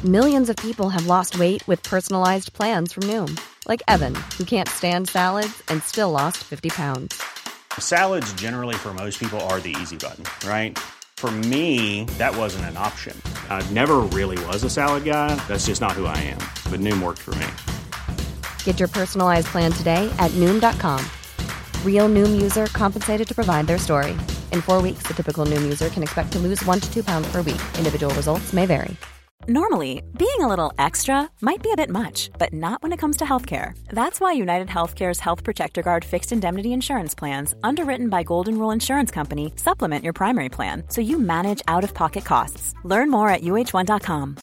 Millions of people have lost weight with personalized plans from Noom. Like Evan, who can't stand salads and still lost 50 pounds. Salads generally for most people are the easy button, right? For me, that wasn't an option. I never really was a salad guy. That's just not who I am. But Noom worked for me. Get your personalized plan today at Noom.com. Real Noom user compensated to provide their story. In 4 weeks, the typical Noom user can expect to lose 1 to 2 pounds per week. Individual results may vary. Normally, being a little extra might be a bit much, but not when it comes to healthcare. That's why United Healthcare's Health Protector Guard fixed indemnity insurance plans, underwritten by Golden Rule Insurance Company, supplement your primary plan so you manage out-of-pocket costs. Learn more at uh1.com.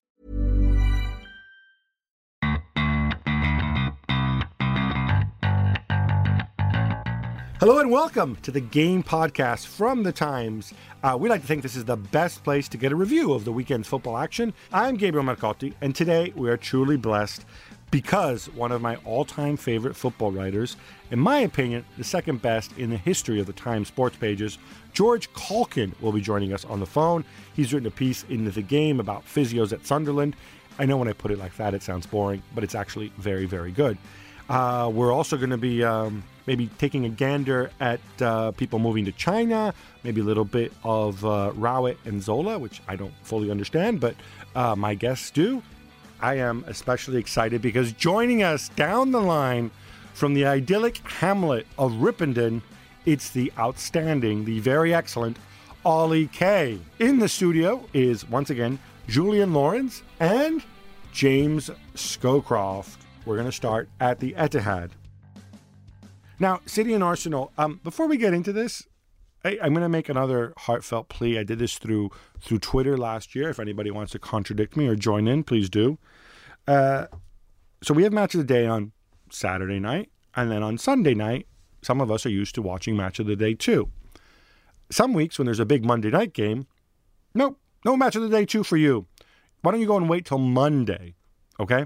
Hello and welcome to the Game Podcast from The Times. We like to think this is the best place to get a review of the weekend's football action. I'm Gabriel Marcotti, and today we are truly blessed because one of my all-time favorite football writers, in my opinion, the second best in the history of the Times sports pages, George Caulkin, will be joining us on the phone. He's written a piece in The Game about physios at Sunderland. I know when I put it like that, it sounds boring, but it's actually very, very good. We're also going to be maybe taking a gander at people moving to China, maybe a little bit of Rowett and Zola, which I don't fully understand, but my guests do. I am especially excited because joining us down the line from the idyllic hamlet of Ripponden, it's the outstanding, the very excellent Ollie Kay. In the studio is, once again, Julian Lawrence and James Scowcroft. We're going to start at the Etihad. Now, City and Arsenal, before we get into this, I'm going to make another heartfelt plea. I did this through Twitter last year. If anybody wants to contradict me or join in, please do. So we have Match of the Day on Saturday night, and then on Sunday night, some of us are used to watching Match of the Day too. Some weeks when there's a big Monday night game, no Match of the Day 2 for you. Why don't you go and wait till Monday, okay?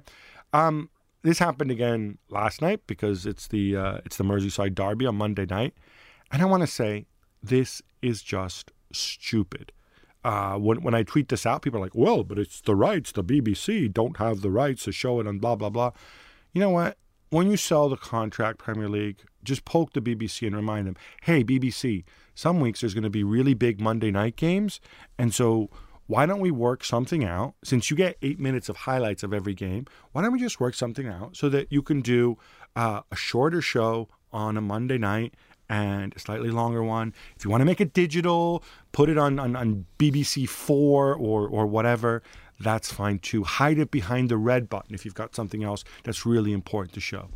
This happened again last night because it's the Merseyside derby on Monday night. And I want to say this is just stupid. When I tweet this out, people are like, well, but it's the rights. The BBC don't have the rights to show it on blah, blah, blah. You know what? When you sell the contract, Premier League, just poke the BBC and remind them, hey, BBC, some weeks there's going to be really big Monday night games. And so why don't we work something out? Since you get 8 minutes of highlights of every game, why don't we just work something out so that you can do a shorter show on a Monday night and a slightly longer one? If you want to make it digital, put it on BBC 4 or whatever, that's fine too. Hide it behind the red button if you've got something else that's really important to show.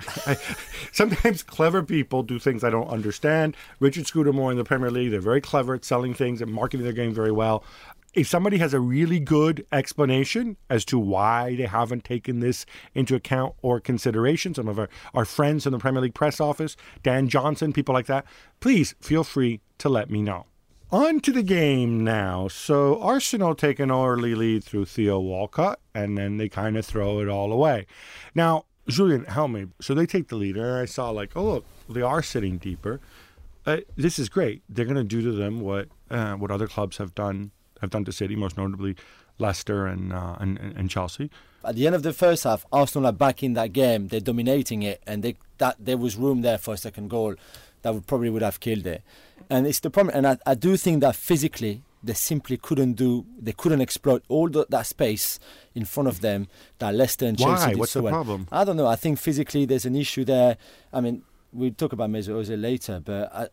Sometimes clever people do things I don't understand. Richard Scudamore in the Premier League, they're very clever at selling things and marketing their game very well. If somebody has a really good explanation as to why they haven't taken this into account or consideration, some of our friends in the Premier League press office, Dan Johnson, people like that, please feel free to let me know. On to the game now. So Arsenal take an early lead through Theo Walcott, and then they kind of throw it all away. Now, Julian, help me. So they take the lead, and I saw like, oh, look, they are sitting deeper. This is great. They're going to do to them what other clubs have done to City, most notably Leicester and Chelsea. At the end of the first half, Arsenal are back in that game. They're dominating it, and there was room there for a second goal that probably would have killed it. And it's the problem. And I do think that physically they simply couldn't exploit all that space in front of them that Leicester and Chelsea did. What's so the well. problem? I don't know. I think physically there's an issue there. I mean, we'll talk about Mesut Ozil later, but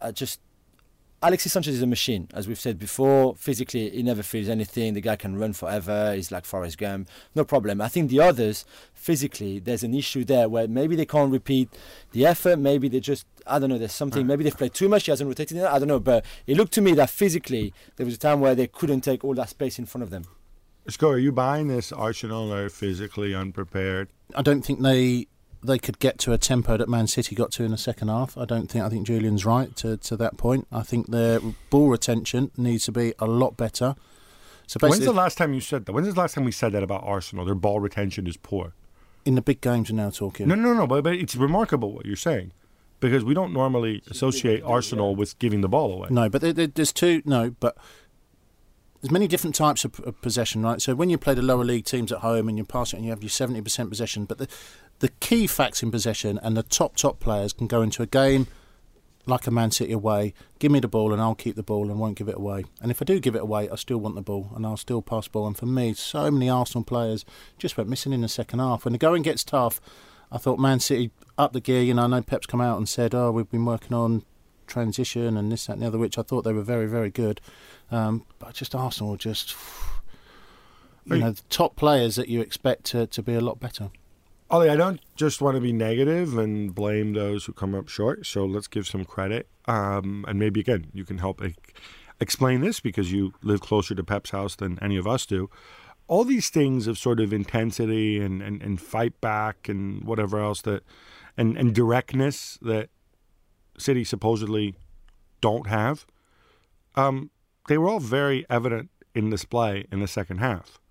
Alexis Sanchez is a machine, as we've said before. Physically, he never feels anything. The guy can run forever. He's like Forrest Gump. No problem. I think the others, physically, there's an issue there where maybe they can't repeat the effort. Maybe they just, I don't know, there's something. Maybe they've played too much. He hasn't rotated it. I don't know. But it looked to me that physically, there was a time where they couldn't take all that space in front of them. Sco, are you buying this? Arsenal are physically unprepared? I don't think they could get to a tempo that Man City got to in the second half. I think Julian's right to that point. I think their ball retention needs to be a lot better. So when's the last time you said that? When's the last time we said that about Arsenal? Their ball retention is poor. In the big games we're now talking. No, but it's remarkable what you're saying. Because we don't normally associate Arsenal with giving the ball away. No, but there's two. No, but there's many different types of possession, right? So when you play the lower league teams at home and you pass it and you have your 70% possession, but the key facts in possession and the top players can go into a game like a Man City away, give me the ball and I'll keep the ball and won't give it away. And if I do give it away, I still want the ball and I'll still pass the ball. And for me, so many Arsenal players just went missing in the second half. When the going gets tough, I thought Man City up the gear. I know Pep's come out and said, we've been working on transition and this, that and the other, which I thought they were very, very good. But just Arsenal, the top players that you expect to be a lot better. Ollie, I don't just want to be negative and blame those who come up short, so let's give some credit. And maybe, again, you can help explain this because you live closer to Pep's house than any of us do. All these things of sort of intensity and fight back and whatever else and directness that City supposedly don't have, they were all very evident in display in the second half.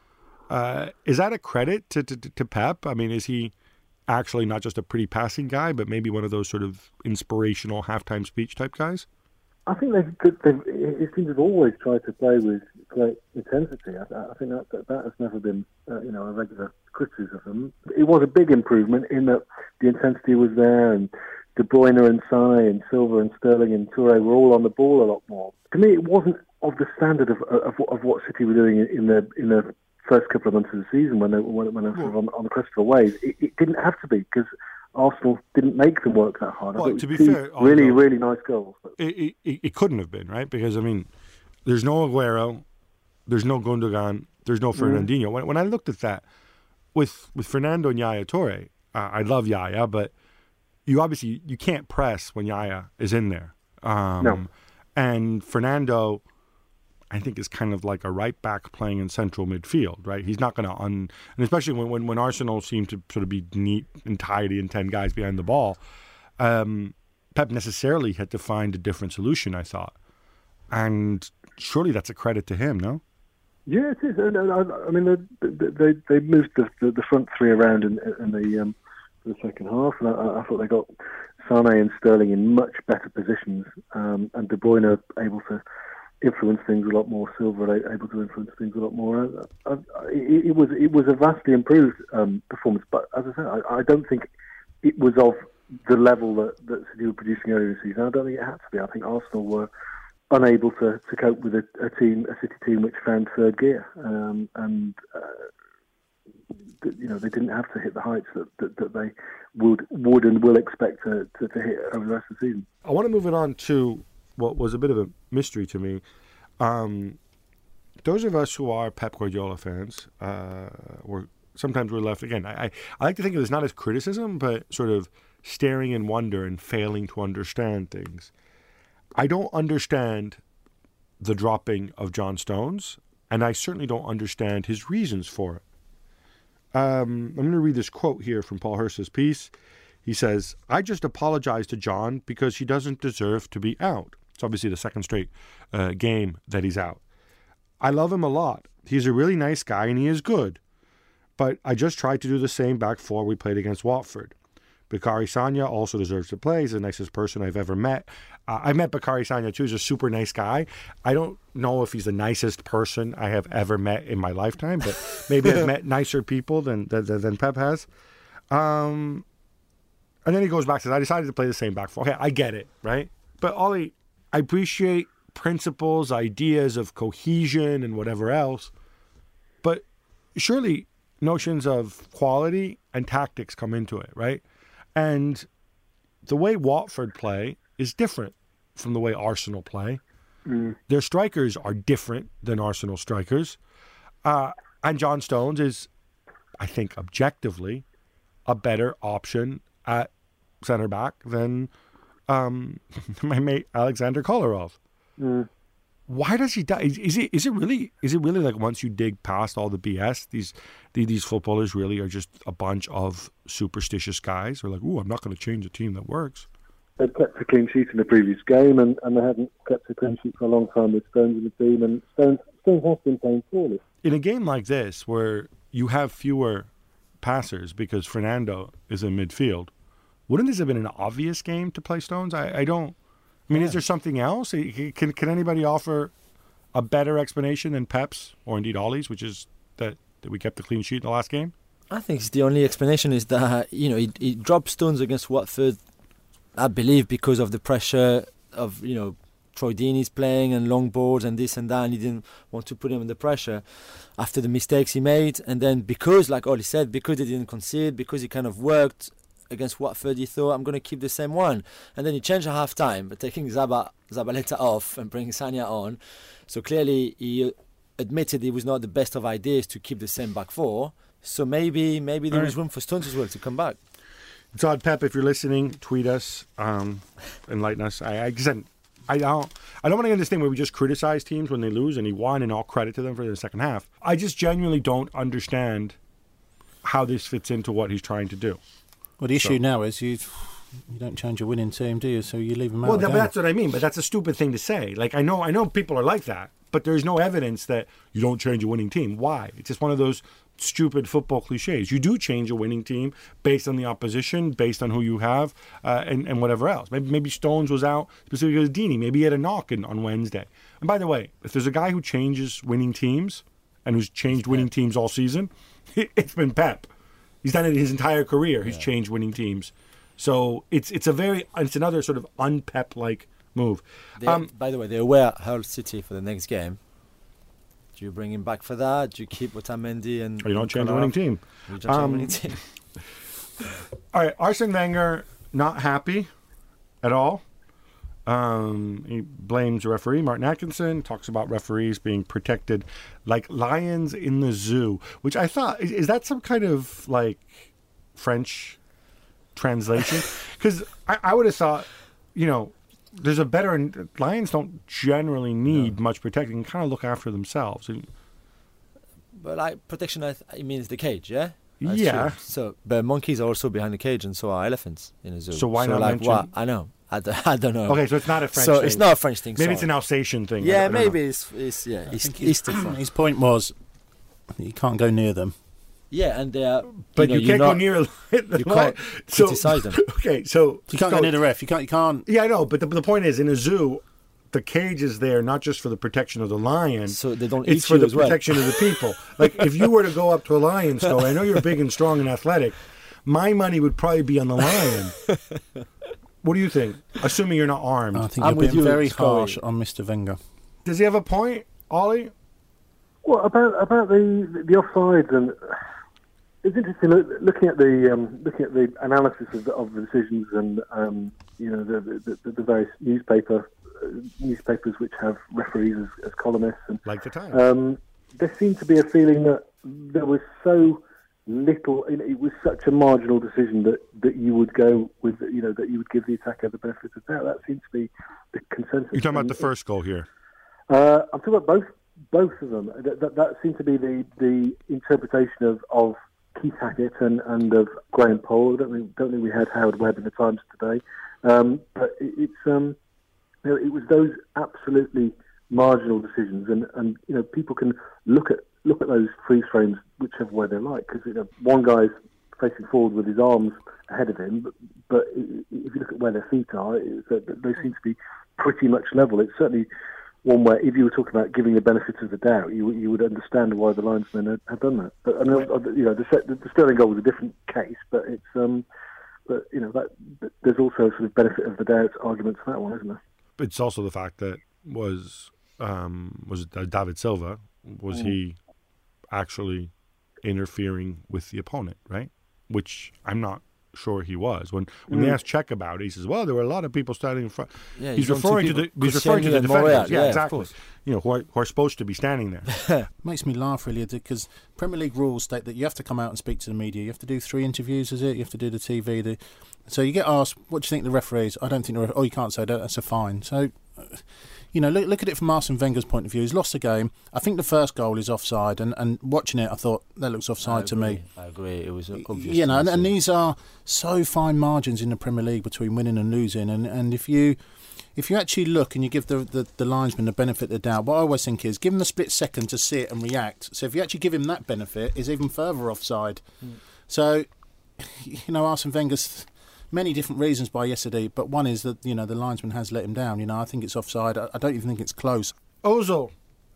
Is that a credit to Pep? I mean, is he actually not just a pretty passing guy, but maybe one of those sort of inspirational halftime speech type guys? I think his teams have always tried to play with great intensity. I think that has never been a regular criticism. It was a big improvement in that the intensity was there, and De Bruyne and Sané and Silva and Sterling and Touré were all on the ball a lot more. To me, it wasn't of the standard of what City were doing in the first couple of months of the season when they were sort of on the crest of the wave. It didn't have to be because Arsenal didn't make them work that hard. Well, to be fair, really, really nice goals. It couldn't have been, right? Because, I mean, there's no Aguero, there's no Gundogan, there's no Fernandinho. When I looked at that, with Fernando and Yaya Touré, I love Yaya, but you can't press when Yaya is in there. No. And Fernando, I think, is kind of like a right back playing in central midfield, right? He's not going to and especially when Arsenal seem to sort of be neat and tidy and 10 guys behind the ball, Pep necessarily had to find a different solution, I thought. And surely that's a credit to him, no? Yeah, it is. I mean, they moved the front three around in the second half, and I thought they got Sané and Sterling in much better positions, and De Bruyne able to influence things a lot more, Silva able to influence things a lot more. It was a vastly improved performance, but as I said, I don't think it was of the level that City were producing earlier in the season. I don't think it had to be. I think Arsenal were unable to cope with a City team which found third gear, and they didn't have to hit the heights that they would and will expect to hit over the rest of the season. I want to move it on to what was a bit of a mystery to me. Those of us who are Pep Guardiola fans, sometimes we're left, again, I like to think of this not as criticism, but sort of staring in wonder and failing to understand things. I don't understand the dropping of John Stones, and I certainly don't understand his reasons for it. I'm going to read this quote here from Paul Hurst's piece. He says, "I just apologize to John because he doesn't deserve to be out." It's obviously the second straight game that he's out. "I love him a lot. He's a really nice guy and he is good. But I just tried to do the same back four we played against Watford. Bakary Sagna also deserves to play. He's the nicest person I've ever met." I've met Bakary Sagna too. He's a super nice guy. I don't know if he's the nicest person I have ever met in my lifetime, but maybe I've met nicer people than Pep has. And then he goes back and says, "I decided to play the same back four." Okay, I get it, right? But Ollie, I appreciate principles, ideas of cohesion and whatever else, but surely notions of quality and tactics come into it, right? And the way Watford play is different from the way Arsenal play. Their strikers are different than Arsenal strikers. And John Stones is, I think, objectively a better option at centre-back than my mate Alexander Kolarov. Why does he die? Is it really like once you dig past all the BS, these footballers really are just a bunch of superstitious guys who are like, "Ooh, I'm not going to change a team that works." They'd kept a clean sheet in the previous game, and they hadn't kept a clean sheet for a long time with Stones in the team, and Stones has been playing poorly. In a game like this, where you have fewer passers because Fernando is in midfield, wouldn't this have been an obvious game to play Stones? I don't. I mean, is there something else? Can anybody offer a better explanation than Pep's or indeed Ollie's, which is that we kept the clean sheet in the last game? I think it's the only explanation is that he dropped Stones against Watford, I believe, because of the pressure of Troy Deeney's playing and long balls and this and that, and he didn't want to put him under pressure after the mistakes he made. And then because, like Ollie said, because he didn't concede, because he kind of worked against Watford, he thought, I'm going to keep the same one. And then he changed at half-time, but taking Zabaleta off and bringing Sagna on. So clearly he admitted it was not the best of ideas to keep the same back four. So maybe there was room for Stones as well to come back. Todd Pep, if you're listening, tweet us, enlighten us. I don't want to get this thing where we just criticize teams when they lose and he won and all credit to them for the second half. I just genuinely don't understand how this fits into what he's trying to do. Well, the issue now is you don't change a winning team, do you? So you leave them out. Well, that's what I mean, but that's a stupid thing to say. Like, I know people are like that, but there's no evidence that you don't change a winning team. Why? It's just one of those stupid football cliches. You do change a winning team based on the opposition, based on who you have, and whatever else. Maybe Stones was out specifically because of Deeney. Maybe he had a knock on Wednesday. And by the way, if there's a guy who changes winning teams and who's changed winning teams all season, it's been Pep. He's done it his entire career. He's changed winning teams. So it's another sort of un-Pep-like move. By the way, they were Hull City for the next game. Do you bring him back for that? Do you keep Otamendi and? Or you don't change a winning team. You don't change a winning team. All right, Arsene Wenger not happy at all. He blames the referee Martin Atkinson. Talks about referees being protected like lions in the zoo, which I thought is that some kind of like French translation? Because I would have thought, there's a better. Lions don't generally need much protecting. Kind of look after themselves. But like protection, it means the cage, yeah. That's yeah. True. So, but monkeys are also behind the cage, and so are elephants in a zoo. So why not mention? What? I know. I don't know. Okay, so it's not a French thing. It's not a French thing. Maybe it's an Alsatian thing. Yeah, maybe it's East of His point was, you can't go near them. Yeah, and they are. But you can't go near. You can't criticize them. Okay, so you can't go near the ref. You can't. Yeah, I know. But the point is, in a zoo, the cage is there not just for the protection of the lion. So they don't. It's for the protection of the people. Like if you were to go up to a lion store, I know you're big and strong and athletic. My money would probably be on the lion. What do you think? Assuming you're not armed. I think you're being very harsh on Mr. Wenger. Does he have a point, Ollie? Well, about the offsides, and it's interesting looking at the analysis of the decisions, and the various newspapers which have referees as columnists, and like the Times. There seemed to be a feeling that there was so little. It was such a marginal decision that you would go with. That you would give the attacker the benefit of the doubt. That seems to be the consensus. You're talking about the first goal here. I'm talking about both of them. That seemed to be the interpretation of Keith Hackett and of Graham Poll. I don't think we had Howard Webb in the Times today, but it was those absolutely marginal decisions, and people can look at those freeze frames whichever way they like, because one guy's facing forward with his arms ahead of him, but if you look at where their feet are, they seem to be pretty much level. It's certainly one where if you were talking about giving the benefit of the doubt, you would understand why the linesmen had done that. But I mean, the Sterling goal was a different case, but it's there's also a sort of benefit of the doubt argument for that one, isn't there? It's also the fact that was David Silva, was he actually interfering with the opponent, right? Which I'm not sure he was. When they asked Czech about it, he says, "Well, there were a lot of people standing in front." Yeah, he's referring to the defenders. Montreal, yeah, exactly. Who are supposed to be standing there. Makes me laugh really, because Premier League rules state that you have to come out and speak to the media. You have to do 3 interviews, is it? You have to do the TV. So you get asked, "What do you think of the referees?" I don't think the referee. Oh, you can't say that. That's a fine. So. Look at it from Arsene Wenger's point of view. He's lost the game. I think the first goal is offside, and watching it, I thought that looks offside to me. I agree. It was obvious. And these are so fine margins in the Premier League between winning and losing. And if you actually look and you give the linesman the benefit of the doubt, what I always think is give him the split second to see it and react. So if you actually give him that benefit, it's even further offside. So, Arsene Wenger's many different reasons by yesterday, but one is that the linesman has let him down. I think it's offside. I don't even think it's close. Ozil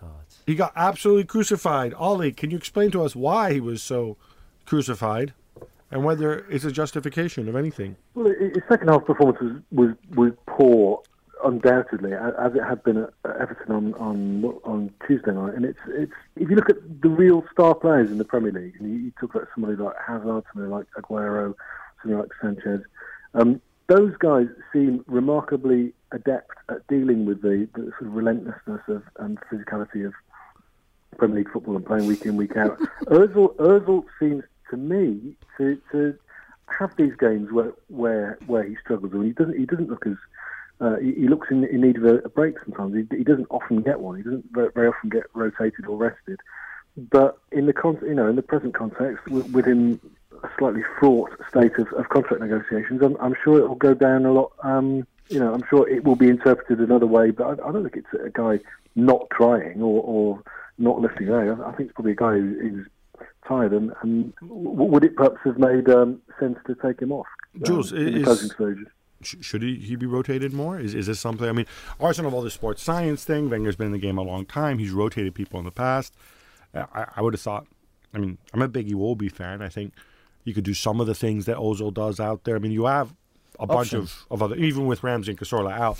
God. He got absolutely crucified. Ollie, can you explain to us why he was so crucified and whether it's a justification of anything? Well, his second half performance was poor, undoubtedly, as it had been at Everton on Tuesday night. And it's if you look at the real star players in the Premier League, and you talk about somebody like Hazard, somebody like Aguero, somebody like Sanchez, those guys seem remarkably adept at dealing with the sort of relentlessness and physicality of Premier League football and playing week in, week out. Ozil seems to me to have these games where he struggles, and he doesn't look as he looks in need of a break sometimes. He doesn't often get one. He doesn't very often get rotated or rested. But in the present context, within a slightly fraught state of contract negotiations, I'm sure it will go down a lot. I'm sure it will be interpreted another way. But I don't think it's a guy not trying or not lifting out. I think it's probably a guy who's tired. And would it perhaps have made sense to take him off? Jules, in the closing stages? Should he be rotated more? Is this something? I mean, Arsenal have all this sports science thing. Wenger's been in the game a long time. He's rotated people in the past. I would have thought. I mean, I'm a big Iwobi fan. I think you could do some of the things that Ozil does out there. I mean, you have a bunch of other, even with Ramsey and Cazorla out.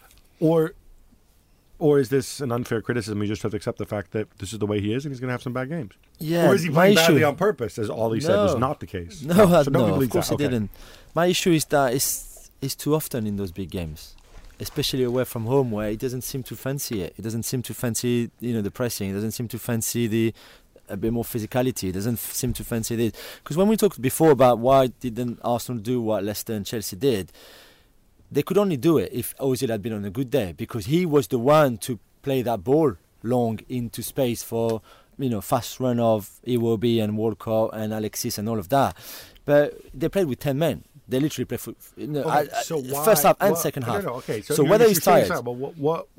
Or is this an unfair criticism? You just have to accept the fact that this is the way he is and he's going to have some bad games. Yeah, or is he playing badly on purpose, as Ollie said was not the case? No, so of course he didn't. My issue is that it's too often in those big games, especially away from home, where he doesn't seem to fancy it. He doesn't seem to fancy the pressing. He doesn't seem to fancy a bit more physicality. He doesn't seem to fancy this. Because when we talked before about why didn't Arsenal do what Leicester and Chelsea did, they could only do it if Ozil had been on a good day, because he was the one to play that ball long into space for fast run of Iwobi and Walcott and Alexis and all of that. But they played with 10 men. They literally played for first half and second half. Okay, so whether he's tired. But what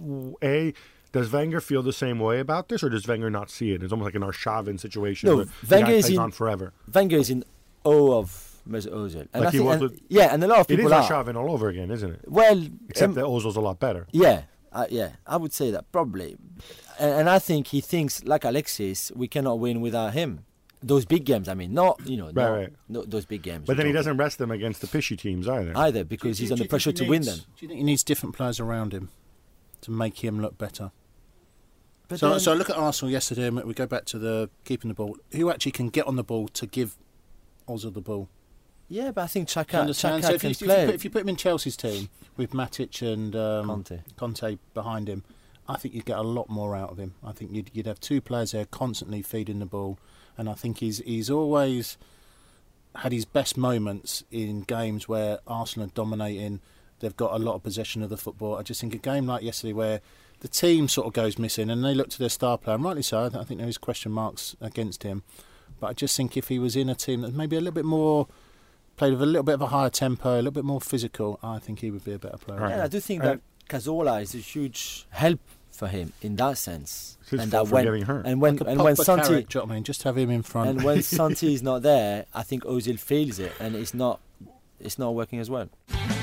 does Wenger feel the same way about this, or does Wenger not see it? It's almost like an Arshavin situation. No, Wenger is on forever. Wenger is in awe of Mesut Ozil, and like and a lot of people are. It is Arshavin all over again, isn't it? Well, except that Ozil's a lot better. Yeah, I would say that probably, and I think he thinks like Alexis, we cannot win without him. Those big games, I mean, not those big games. But then he doesn't rest them against the fishy teams either. Because he's under pressure to win them. Do you think he needs different players around him to make him look better? But so I look at Arsenal yesterday, and we go back to the keeping the ball. Who actually can get on the ball to give Ozil the ball? Yeah, but I think Xhaka can play. If you put him in Chelsea's team with Matic and Conte behind him, I think you'd get a lot more out of him. I think you'd have two players there constantly feeding the ball, and I think he's always had his best moments in games where Arsenal are dominating. They've got a lot of possession of the football. I just think a game like yesterday where the team sort of goes missing and they look to their star player, and rightly so. I think there is question marks against him, but I just think if he was in a team that maybe a little bit more played with a little bit of a higher tempo, a little bit more physical, I think he would be a better player. Right. Yeah, I do think that Cazorla is a huge help for him in that sense. And that when getting hurt. And when Santi, just have him in front. And when Santi is not there, I think Ozil feels it, and it's not working as well.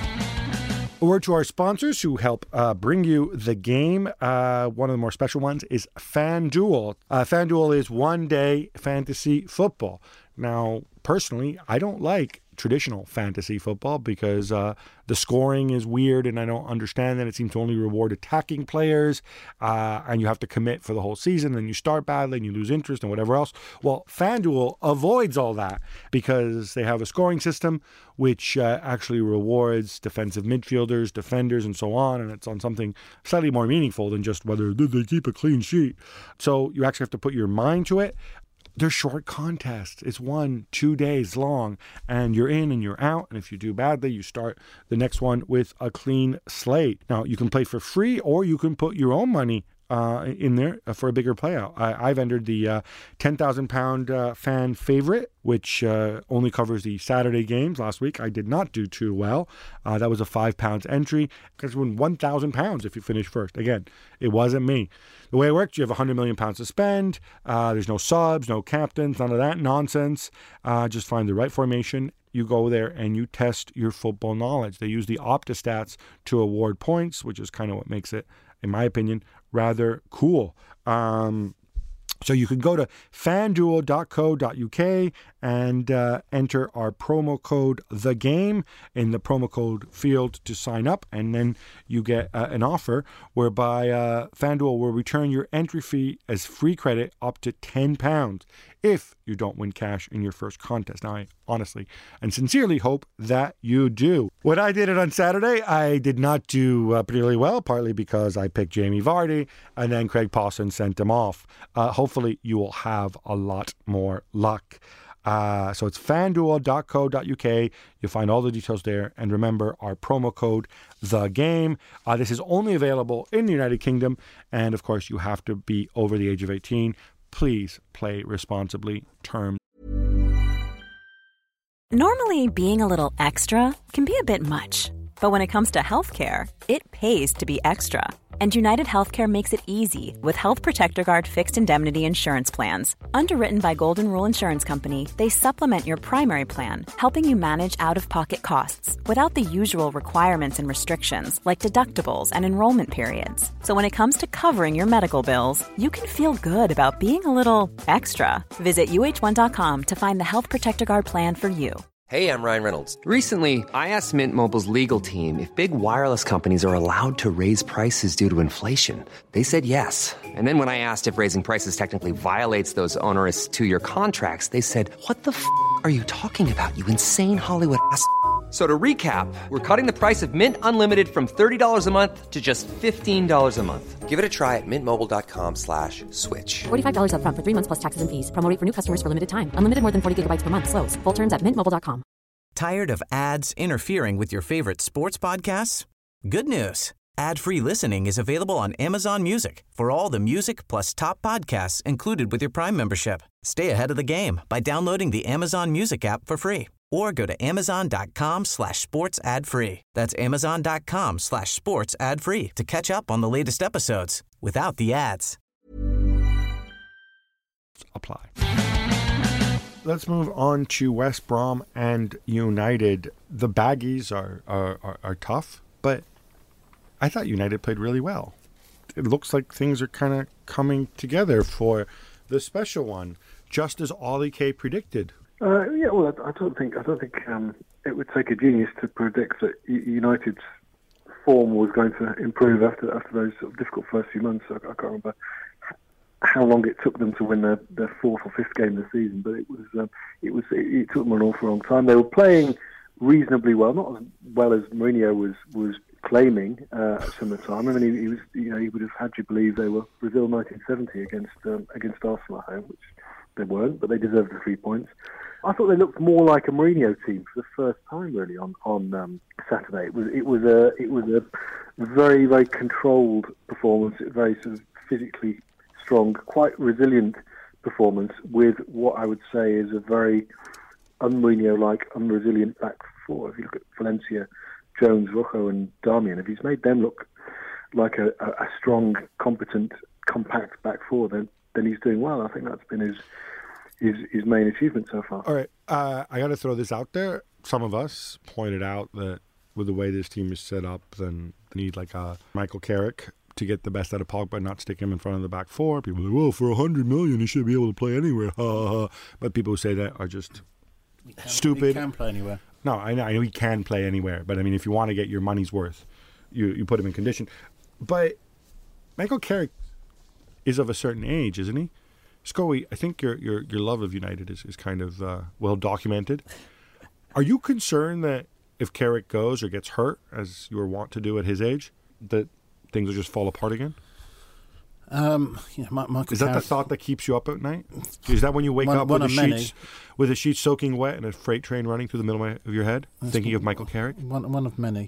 A word to our sponsors who help bring you the game. One of the more special ones is FanDuel. FanDuel is one-day fantasy football. Now, personally, I don't like traditional fantasy football because the scoring is weird and I don't understand that. It seems to only reward attacking players and you have to commit for the whole season and you start badly and you lose interest and whatever else. Well, FanDuel avoids all that because they have a scoring system which actually rewards defensive midfielders, defenders, and so on, and it's on something slightly more meaningful than just whether did they keep a clean sheet. So you actually have to put your mind to it. They're short contests. It's 1-2 days long, and you're in and you're out. And if you do badly, you start the next one with a clean slate. Now, you can play for free, or you can put your own money in there for a bigger payout. I've entered the £10,000 fan favorite, which only covers the Saturday games. Last week, I did not do too well. That was a £5 entry. Because you win £1,000 if you finish first. Again, it wasn't me. The way it works, you have £100 million to spend. There's no subs, no captains, none of that nonsense. Just find the right formation. You go there and you test your football knowledge. They use the Opta stats to award points, which is kind of what makes it in my opinion, rather cool. So you can go to fanduel.co.uk and enter our promo code THEGAME in the promo code field to sign up, and then you get an offer whereby FanDuel will return your entry fee as free credit up to £10 if you don't win cash in your first contest. Now, I honestly and sincerely hope that you do. When I did it on Saturday, I did not do particularly well, partly because I picked Jamie Vardy and then Craig Pawson sent him off. Hopefully, you will have a lot more luck. So it's fanduel.co.uk. You'll find all the details there. And remember, our promo code, THEGAME. This is only available in the United Kingdom. And of course, you have to be over the age of 18. Please play responsibly. Terms. Normally, being a little extra can be a bit much. But when it comes to healthcare, it pays to be extra. And United Healthcare makes it easy with Health Protector Guard fixed indemnity insurance plans. Underwritten by Golden Rule Insurance Company, they supplement your primary plan, helping you manage out-of-pocket costs without the usual requirements and restrictions like deductibles and enrollment periods. So when it comes to covering your medical bills, you can feel good about being a little extra. Visit uh1.com to find the Health Protector Guard plan for you. Hey, I'm Ryan Reynolds. Recently, I asked Mint Mobile's legal team if big wireless companies are allowed to raise prices due to inflation. They said yes. And then when I asked if raising prices technically violates those onerous 2-year contracts, they said, "What the f*** are you talking about, you insane Hollywood ass?" So to recap, we're cutting the price of Mint Unlimited from $30 a month to just $15 a month. Give it a try at mintmobile.com/switch. $45 up front for 3 months plus taxes and fees. Promo rate for new customers for limited time. Unlimited more than 40 gigabytes per month. Slows full terms at mintmobile.com. Tired of ads interfering with your favorite sports podcasts? Good news. Ad-free listening is available on Amazon Music for all the music plus top podcasts included with your Prime membership. Stay ahead of the game by downloading the Amazon Music app for free or go to amazon.com/sports ad free. That's amazon.com/sports ad free to catch up on the latest episodes without the ads. Apply. Let's move on to West Brom and United. The Baggies are tough, but I thought United played really well. It looks like things are kind of coming together for the special one, just as Ollie K predicted. Yeah, well, I don't think it would take a genius to predict that United's form was going to improve after those sort of difficult first few months. I can't remember how long it took them to win their 4th or 5th game of the season, but it took them an awful long time. They were playing reasonably well, not as well as Mourinho was claiming at some of the time. I mean, he would have had you believe they were Brazil 1970 against Arsenal at home, which they weren't, but they deserved the 3 points. I thought they looked more like a Mourinho team for the first time, really, on Saturday. It was a very, very controlled performance, very sort of physically strong, quite resilient performance with what I would say is a very un-Mourinho-like, unresilient back four. If you look at Valencia, Jones, Rojo and Darmian, if he's made them look like a strong, competent, compact back four, then he's doing well. I think that's been his main achievement so far. All right, I got to throw this out there. Some of us pointed out that with the way this team is set up, then they need like a Michael Carrick to get the best out of Pogba, not stick him in front of the back four. People are like, well, for $100 million, he should be able to play anywhere. But people who say that are just stupid. He can play anywhere. No, I know he can play anywhere. But I mean, if you want to get your money's worth, you put him in condition. But Michael Carrick is of a certain age, isn't he? Scully, I think your love of United is kind of well documented. Are you concerned that if Carrick goes or gets hurt, as you were wont to do at his age, that things will just fall apart again? Michael is that Carrick, the thought that keeps you up at night? Is that when you wake up with the sheets soaking wet and a freight train running through the middle of your head, thinking of Michael Carrick? One of many.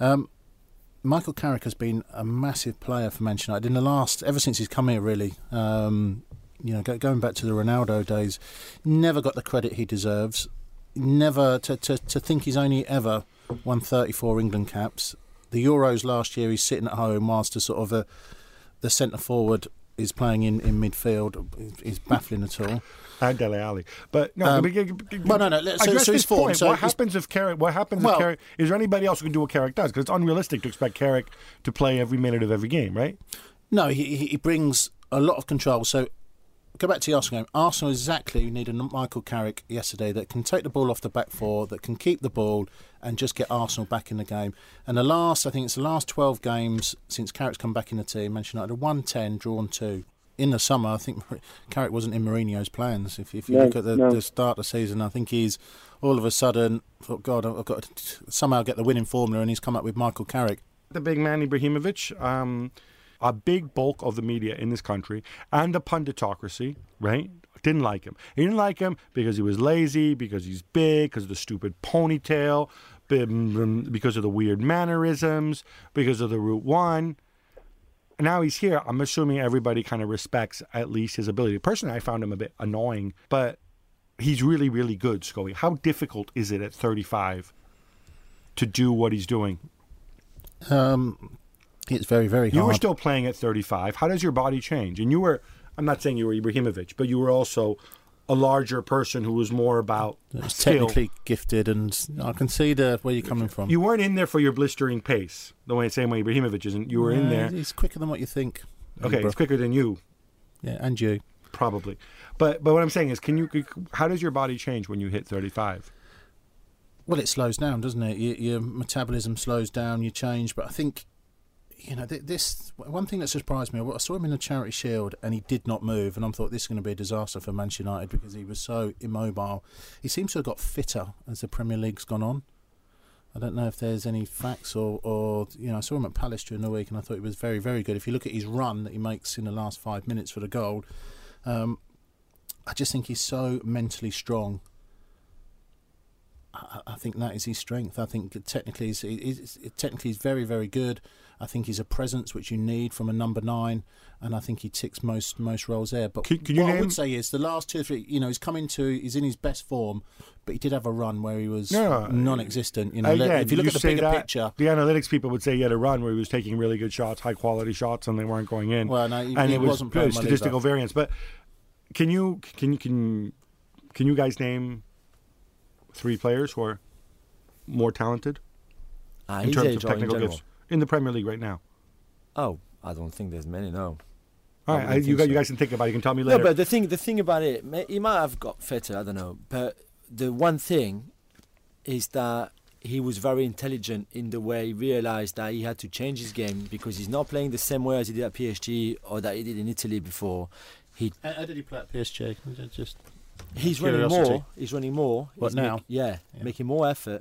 Michael Carrick has been a massive player for Manchester United ever since he's come here, really. Going back to the Ronaldo days, never got the credit he deserves. Never to think he's only ever won 34 England caps. The Euros last year, he's sitting at home whilst the centre forward is playing in midfield. Is baffling at all. And Dele Alli. But no, So his form. Point. So what happens if Carrick? If Carrick? Is there anybody else who can do what Carrick does? Because it's unrealistic to expect Carrick to play every minute of every game, right? No, he brings a lot of control. So go back to the Arsenal game. Arsenal exactly need a Michael Carrick yesterday that can take the ball off the back four, that can keep the ball and just get Arsenal back in the game. And I think it's the last 12 games since Carrick's come back in the team, Manchester United, 1-10, drawn 2. In the summer, I think Carrick wasn't in Mourinho's plans. If you look at the start of the season, I think he's all of a sudden thought, God, I've got to somehow get the winning formula, and he's come up with Michael Carrick. The big man Ibrahimovic, a big bulk of the media in this country and the punditocracy, right, didn't like him. He didn't like him because he was lazy, because he's big, because of the stupid ponytail, because of the weird mannerisms, because of the Route 1. Now he's here. I'm assuming everybody kind of respects at least his ability. Personally, I found him a bit annoying, but he's really, really good, Scully. How difficult is it at 35 to do what he's doing? It's very, very hard. You were still playing at 35. How does your body change? And you were, I'm not saying you were Ibrahimovic, but you were also a larger person who was more about technically gifted, and I can see where you're coming from. You weren't in there for your blistering pace, same way Ibrahimovic isn't. You were in there. He's quicker than what you think. Okay, he's quicker than you. Yeah, and you. Probably. But what I'm saying is, how does your body change when you hit 35? Well, it slows down, doesn't it? Your metabolism slows down, you change, but I think, this one thing that surprised me, I saw him in the Charity Shield and he did not move, and I thought this is going to be a disaster for Manchester United because he was so immobile. He seems to have got fitter as the Premier League's gone on. I don't know if there's any facts or I saw him at Palace during the week and I thought he was very, very good. If you look at his run that he makes in the last 5 minutes for the goal, I just think he's so mentally strong. I think that is his strength. I think technically he's very, very good. I think he's a presence which you need from a number 9, and I think he ticks most roles there. But I would say is the last 2 or 3, he's in his best form, but he did have a run where he was non-existent. If you look at the bigger picture, the analytics people would say he had a run where he was taking really good shots, high quality shots, and they weren't going in. Well, no, he wasn't playing well statistical either. variance. But can you guys name 3 players who are more talented in terms of technical gifts in the Premier League right now? Oh, I don't think there's many. No. All right, you guys can think about it. You can tell me later. No, but the thing about it, he might have got fitter. I don't know. But the one thing is that he was very intelligent in the way he realised that he had to change his game because he's not playing the same way as he did at PSG or that he did in Italy before. How did he play at PSG? He's running more. What now? Making more effort.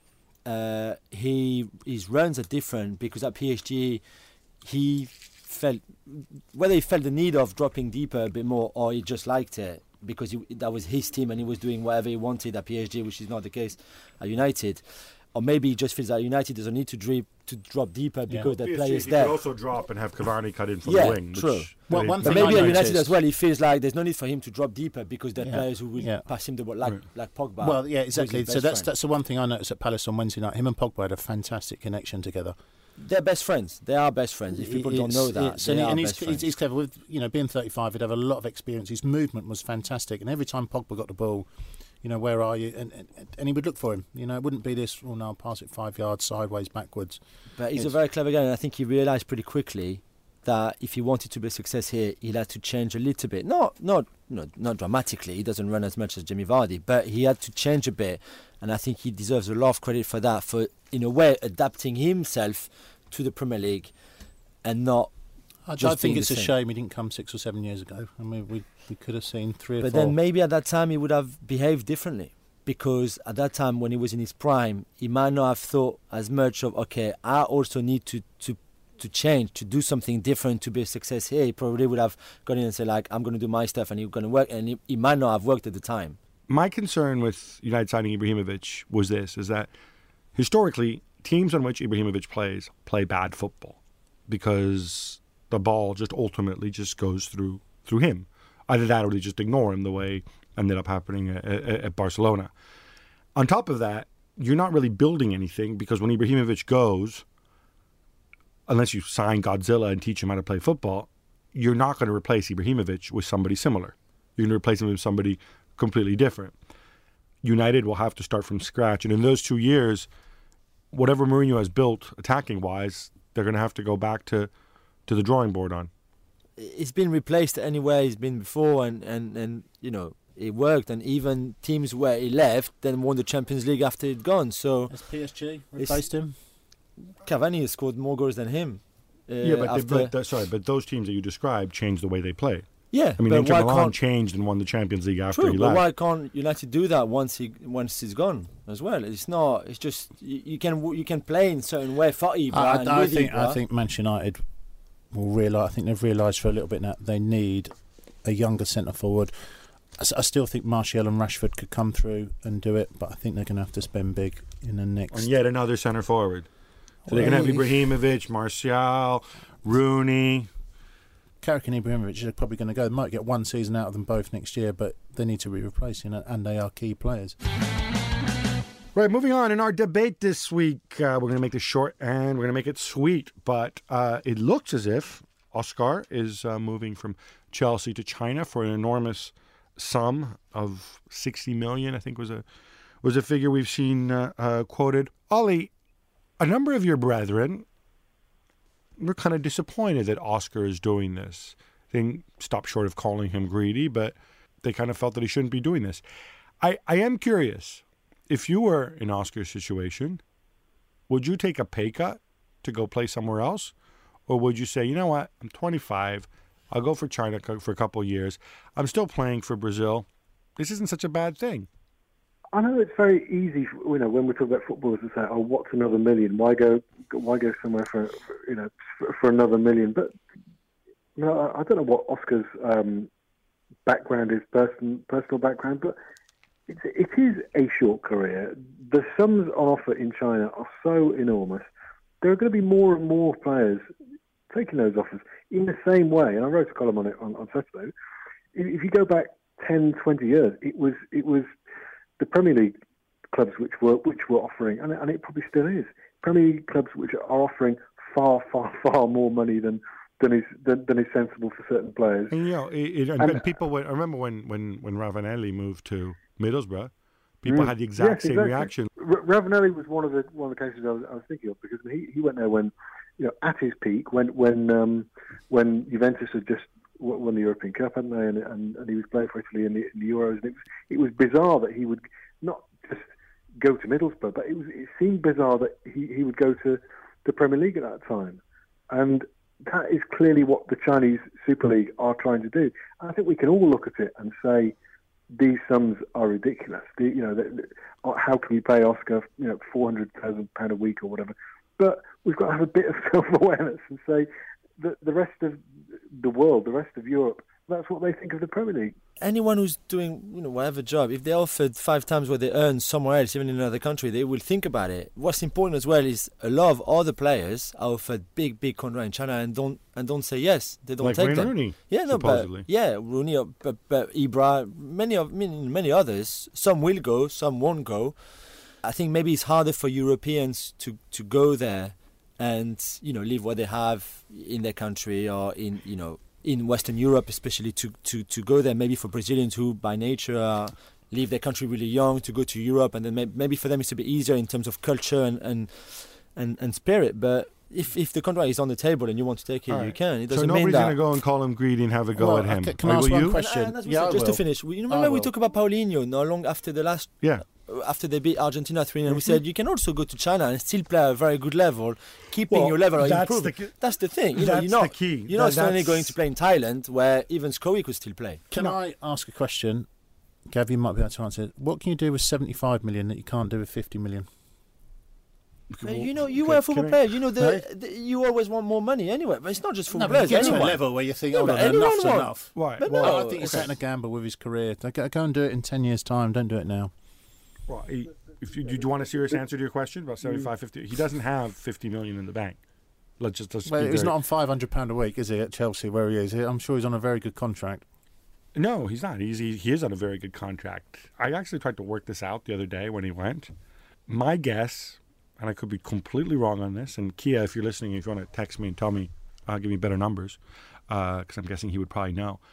His runs are different because at PSG he felt the need of dropping deeper a bit more, or he just liked it because that was his team and he was doing whatever he wanted at PSG, which is not the case at United. Or maybe he just feels that United doesn't need to drop deeper because the players there. He could also drop and have Cavani cut in from the wing. True. But maybe at United as well, he feels like there's no need for him to drop deeper because there are players who will pass him the ball, like Pogba. Well, yeah, exactly. So that's the one thing I noticed at Palace on Wednesday night. Him and Pogba had a fantastic connection together. They're best friends. They are best friends. If people don't know that, he's clever. With being 35, he'd have a lot of experience. His movement was fantastic, and every time Pogba got the ball, where are you? And he would look for him. It wouldn't be this, no, I'll pass it 5 yards, sideways, backwards. But he's a very clever guy, and I think he realised pretty quickly that if he wanted to be a success here, he had to change a little bit. Not dramatically. He doesn't run as much as Jamie Vardy, but he had to change a bit, and I think he deserves a lot of credit for that, for, in a way, adapting himself to the Premier League and not I think it's a shame he didn't come 6 or 7 years ago. I mean, we could have seen 3 or 4. But then maybe at that time he would have behaved differently, because at that time when he was in his prime, he might not have thought as much of, okay, I also need to change, to do something different to be a success here. He probably would have gone in and said, like, I'm going to do my stuff and he's going to work, and he might not have worked at the time. My concern with United signing Ibrahimovic was is that historically teams on which Ibrahimovic plays play bad football because the ball just ultimately just goes through him. Either that or they just ignore him, the way ended up happening at Barcelona. On top of that, you're not really building anything, because when Ibrahimovic goes, unless you sign Godzilla and teach him how to play football, you're not going to replace Ibrahimovic with somebody similar. You're going to replace him with somebody completely different. United will have to start from scratch. And in those 2 years, whatever Mourinho has built attacking-wise, they're going to have to go back to the drawing board on. It's been replaced anywhere he's been before, and you know, it worked. And even teams where he left then won the Champions League after he'd gone. So has PSG replaced him? Cavani has scored more goals than him. But those teams that you described changed the way they play. Yeah, I mean, Inter Milan changed and won the Champions League after he left. But why can't United do that once he's gone as well? It's not. It's just you can play in a certain way for Ibra. I think Manchester United will realise. I think they've realised for a little bit now they need a younger centre forward. I still think Martial and Rashford could come through and do it, but I think they're going to have to spend big in the next. And yet another centre forward. So they're going to have Ibrahimovic, Martial, Rooney. Carrick and Ibrahimovic are probably going to go. They might get one season out of them both next year, but they need to be replacing it, and they are key players. Right, moving on. In our debate this week, we're going to make this short and we're going to make it sweet, but it looks as if Oscar is moving from Chelsea to China for an enormous sum of 60 million, I think was a figure we've seen quoted. Ollie, a number of your brethren were kind of disappointed that Oscar is doing this. They stop short of calling him greedy, but they kind of felt that he shouldn't be doing this. I am curious, if you were in Oscar's situation, would you take a pay cut to go play somewhere else? Or would you say, you know what, I'm 25, I'll go for China for a couple of years. I'm still playing for Brazil. This isn't such a bad thing. I know it's very easy, when we talk about footballers to say, "Oh, what's another million? Why go somewhere for another million?" But I don't know what Oscar's background is, personal background, but it is a short career. The sums on offer in China are so enormous. There are going to be more and more players taking those offers in the same way. And I wrote a column on it on Saturday. If you go back 10, 20 years, it was the Premier League clubs which were offering, and it probably still is, Premier League clubs which are offering far, far, far more money than is sensible for certain players. And and people. I remember when Ravanelli moved to Middlesbrough, people had the exact same reaction. Ravanelli was one of the cases I was thinking of, because he went there when, at his peak, when Juventus had just won the European Cup, hadn't they? And he was playing for Italy in the Euros. And it was bizarre that he would not just go to Middlesbrough, but it seemed bizarre that he would go to the Premier League at that time. And that is clearly what the Chinese Super League are trying to do. And I think we can all look at it and say these sums are ridiculous. How can we pay Oscar £400,000 a week or whatever? But we've got to have a bit of self-awareness and say that the rest of the world, the rest of Europe, that's what they think of the Premier League. Anyone who's doing whatever job, if they're offered 5 times what they earn somewhere else, even in another country, they will think about it. What's important as well is a lot of other players are offered big contract in China and don't say yes. They don't take them. Rooney, supposedly. Rooney, but Ibra, many others. Some will go, some won't go. I think maybe it's harder for Europeans to go there and leave what they have in their country or in Western Europe, especially to go there. Maybe for Brazilians who by nature leave their country really young to go to Europe, and then maybe for them it's a bit easier in terms of culture and spirit. But if the contract is on the table and you want to take it, you can. It doesn't mean that. So nobody's going to go and call him greedy and have a go at him. Can I ask one question? Just to finish, remember we talked about Paulinho not long after the last. Yeah. After they beat Argentina 3-0, we said you can also go to China and still play at a very good level, keeping your level or improving. That's the thing. That's the key. You're not suddenly going to play in Thailand where even Scoey could still play. Can I ask a question? Gav, you might be able to answer it. What can you do with 75 million that you can't do with 50 million? You were a football player. You always want more money anyway. But it's not just football players. You get to a level where you think, enough's enough. Right. I think he's taking a gamble with his career. Go and do it in 10 years' time. Don't do it now. Right. Do you want a serious answer to your question about 75, 50? He doesn't have 50 million in the bank. He's not on £500 a week, is he, at Chelsea where he is? I'm sure he's on a very good contract. No, he's not. He is on a very good contract. I actually tried to work this out the other day when he went. My guess, and I could be completely wrong on this, and Kia, if you're listening, if you want to text me and tell me, give me better numbers, because I'm guessing he would probably know.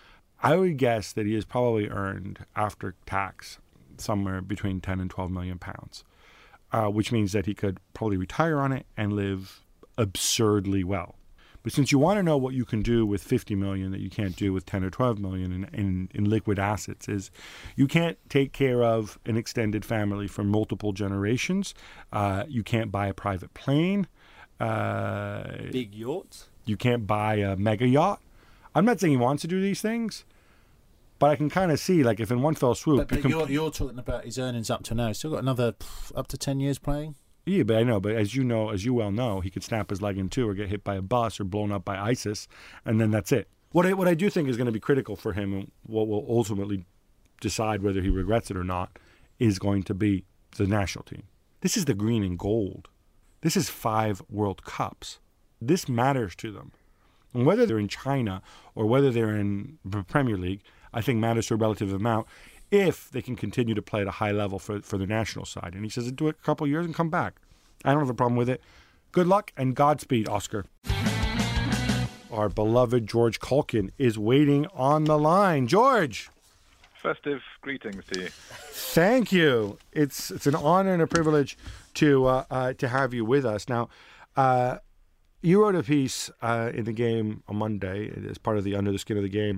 I would guess that he has probably earned after tax somewhere between 10 and 12 million pounds, which means that he could probably retire on it and live absurdly well. But since you want to know what you can do with 50 million that you can't do with 10 or 12 million in liquid assets, is you can't take care of an extended family for multiple generations. You can't buy a private plane. Big yachts. You can't buy a mega yacht. I'm not saying he wants to do these things, but I can kind of see, like, if in one fell swoop... But you're talking about his earnings up to now. He's still got another up to 10 years playing? Yeah, but I know. But as you well know, he could snap his leg in two or get hit by a bus or blown up by ISIS, and then that's it. What I do think is going to be critical for him, and what will ultimately decide whether he regrets it or not, is going to be the national team. This is the green and gold. This is 5 World Cups. This matters to them. And whether they're in China or whether they're in the Premier League, I think matters to a relative amount if they can continue to play at a high level for the national side. And he says, do it a couple of years and come back. I don't have a problem with it. Good luck and Godspeed, Oscar. Our beloved George Caulkin is waiting on the line. George! Festive greetings to you. Thank you. It's an honor and a privilege to have you with us. Now, you wrote a piece in the Game on Monday as part of the Under the Skin of the Game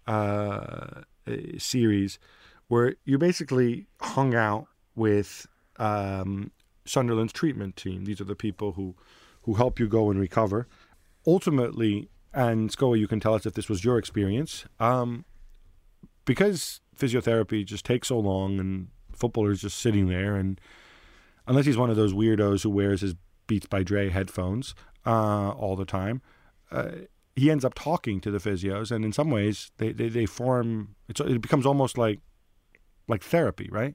series, where you basically hung out with Sunderland's treatment team. These are the people who help you go and recover. Ultimately, and Scoa, you can tell us if this was your experience, because physiotherapy just takes so long and footballers just sitting there, and unless he's one of those weirdos who wears his Beats by Dre headphones all the time, he ends up talking to the physios, and in some ways they form. It becomes almost like therapy, right?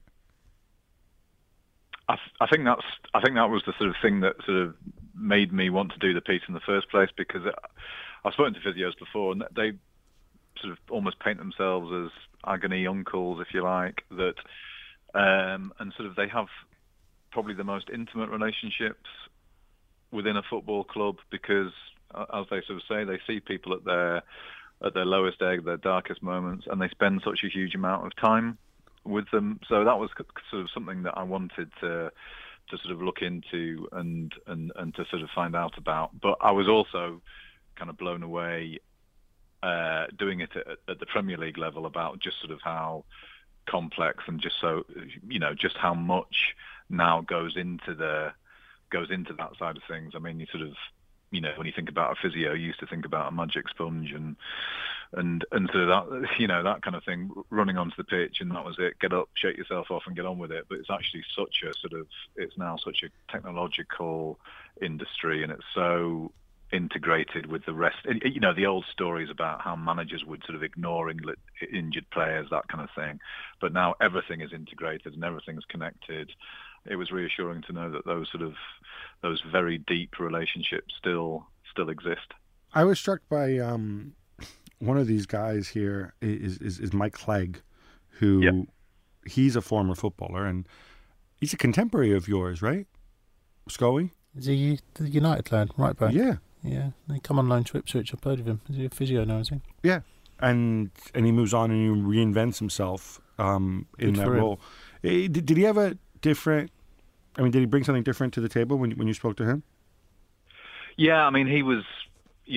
I think that was the sort of thing that sort of made me want to do the piece in the first place, because I've spoken to physios before, and they sort of almost paint themselves as agony uncles, if you like, that and sort of they have probably the most intimate relationships within a football club, because as they sort of say, they see people at their lowest egg, their darkest moments, and they spend such a huge amount of time with them. So that was sort of something that I wanted to sort of look into and to sort of find out about. But I was also kind of blown away doing it at the Premier League level about just sort of how complex and just so, just how much now goes into that side of things. I mean, you sort of, when you think about a physio, you used to think about a magic sponge and sort of that, that kind of thing, running onto the pitch and that was it. Get up, shake yourself off, and get on with it. But it's actually it's now such a technological industry, and it's so integrated with the rest. The old stories about how managers would sort of ignore injured players, that kind of thing. But now everything is integrated and everything's connected. It was reassuring to know that those very deep relationships still exist. I was struck by one of these guys here is Mike Clegg, who Yep. He's a former footballer and he's a contemporary of yours, right, Scully? Is he the United lad, right back? Yeah. Yeah, they come on loan to Ipswich. I've heard of him. Is he a physio now, is he? Yeah, and he moves on and he reinvents himself in that role. Did he have a different? I mean, did he bring something different to the table when you spoke to him? Yeah, I mean, he was, he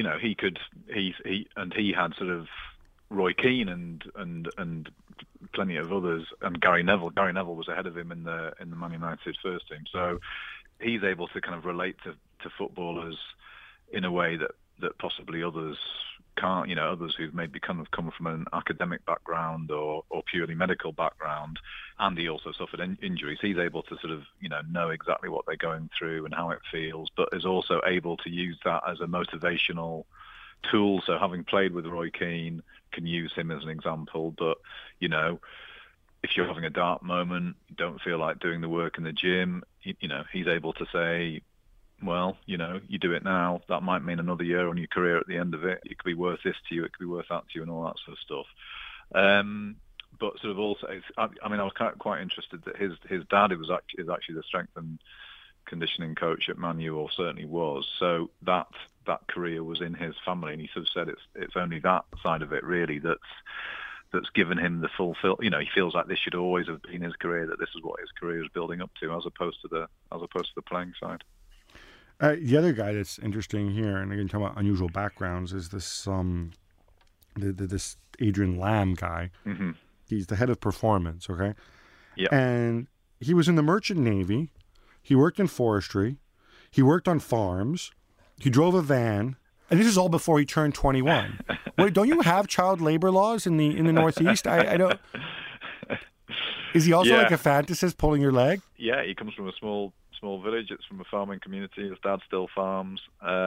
had sort of Roy Keane and plenty of others, and Gary Neville. Gary Neville was ahead of him in the Man United first team, so he's able to kind of relate to footballers in a way that possibly others can't. Others who've maybe kind of come from an academic background or purely medical background, and he also suffered injuries. He's able to sort of know exactly what they're going through and how it feels, but is also able to use that as a motivational tool. So having played with Roy Keane, can use him as an example. But if you're having a dark moment, you don't feel like doing the work in the gym, he's able to say, well, you do it now. That might mean another year on your career at the end of it. It could be worth this to you. It could be worth that to you, and all that sort of stuff. But sort of also, I was quite interested that his dad is actually the strength and conditioning coach at Man U, or certainly was. So that career was in his family, and he sort of said it's only that side of it really that's given him the fulfill. You know, he feels like this should always have been his career, that this is what his career is building up to, as opposed to the playing side. The other guy that's interesting here, and again talking about unusual backgrounds, is this this Adrian Lamb guy. Mm-hmm. He's the head of performance. Okay. Yeah. And he was in the Merchant Navy. He worked in forestry. He worked on farms. He drove a van. And this is all before he turned 21. Wait, don't you have child labor laws in the Northeast? I don't. Is he also like a fantasist pulling your leg? Yeah, he comes from a small village. It's from a farming community. His dad still farms.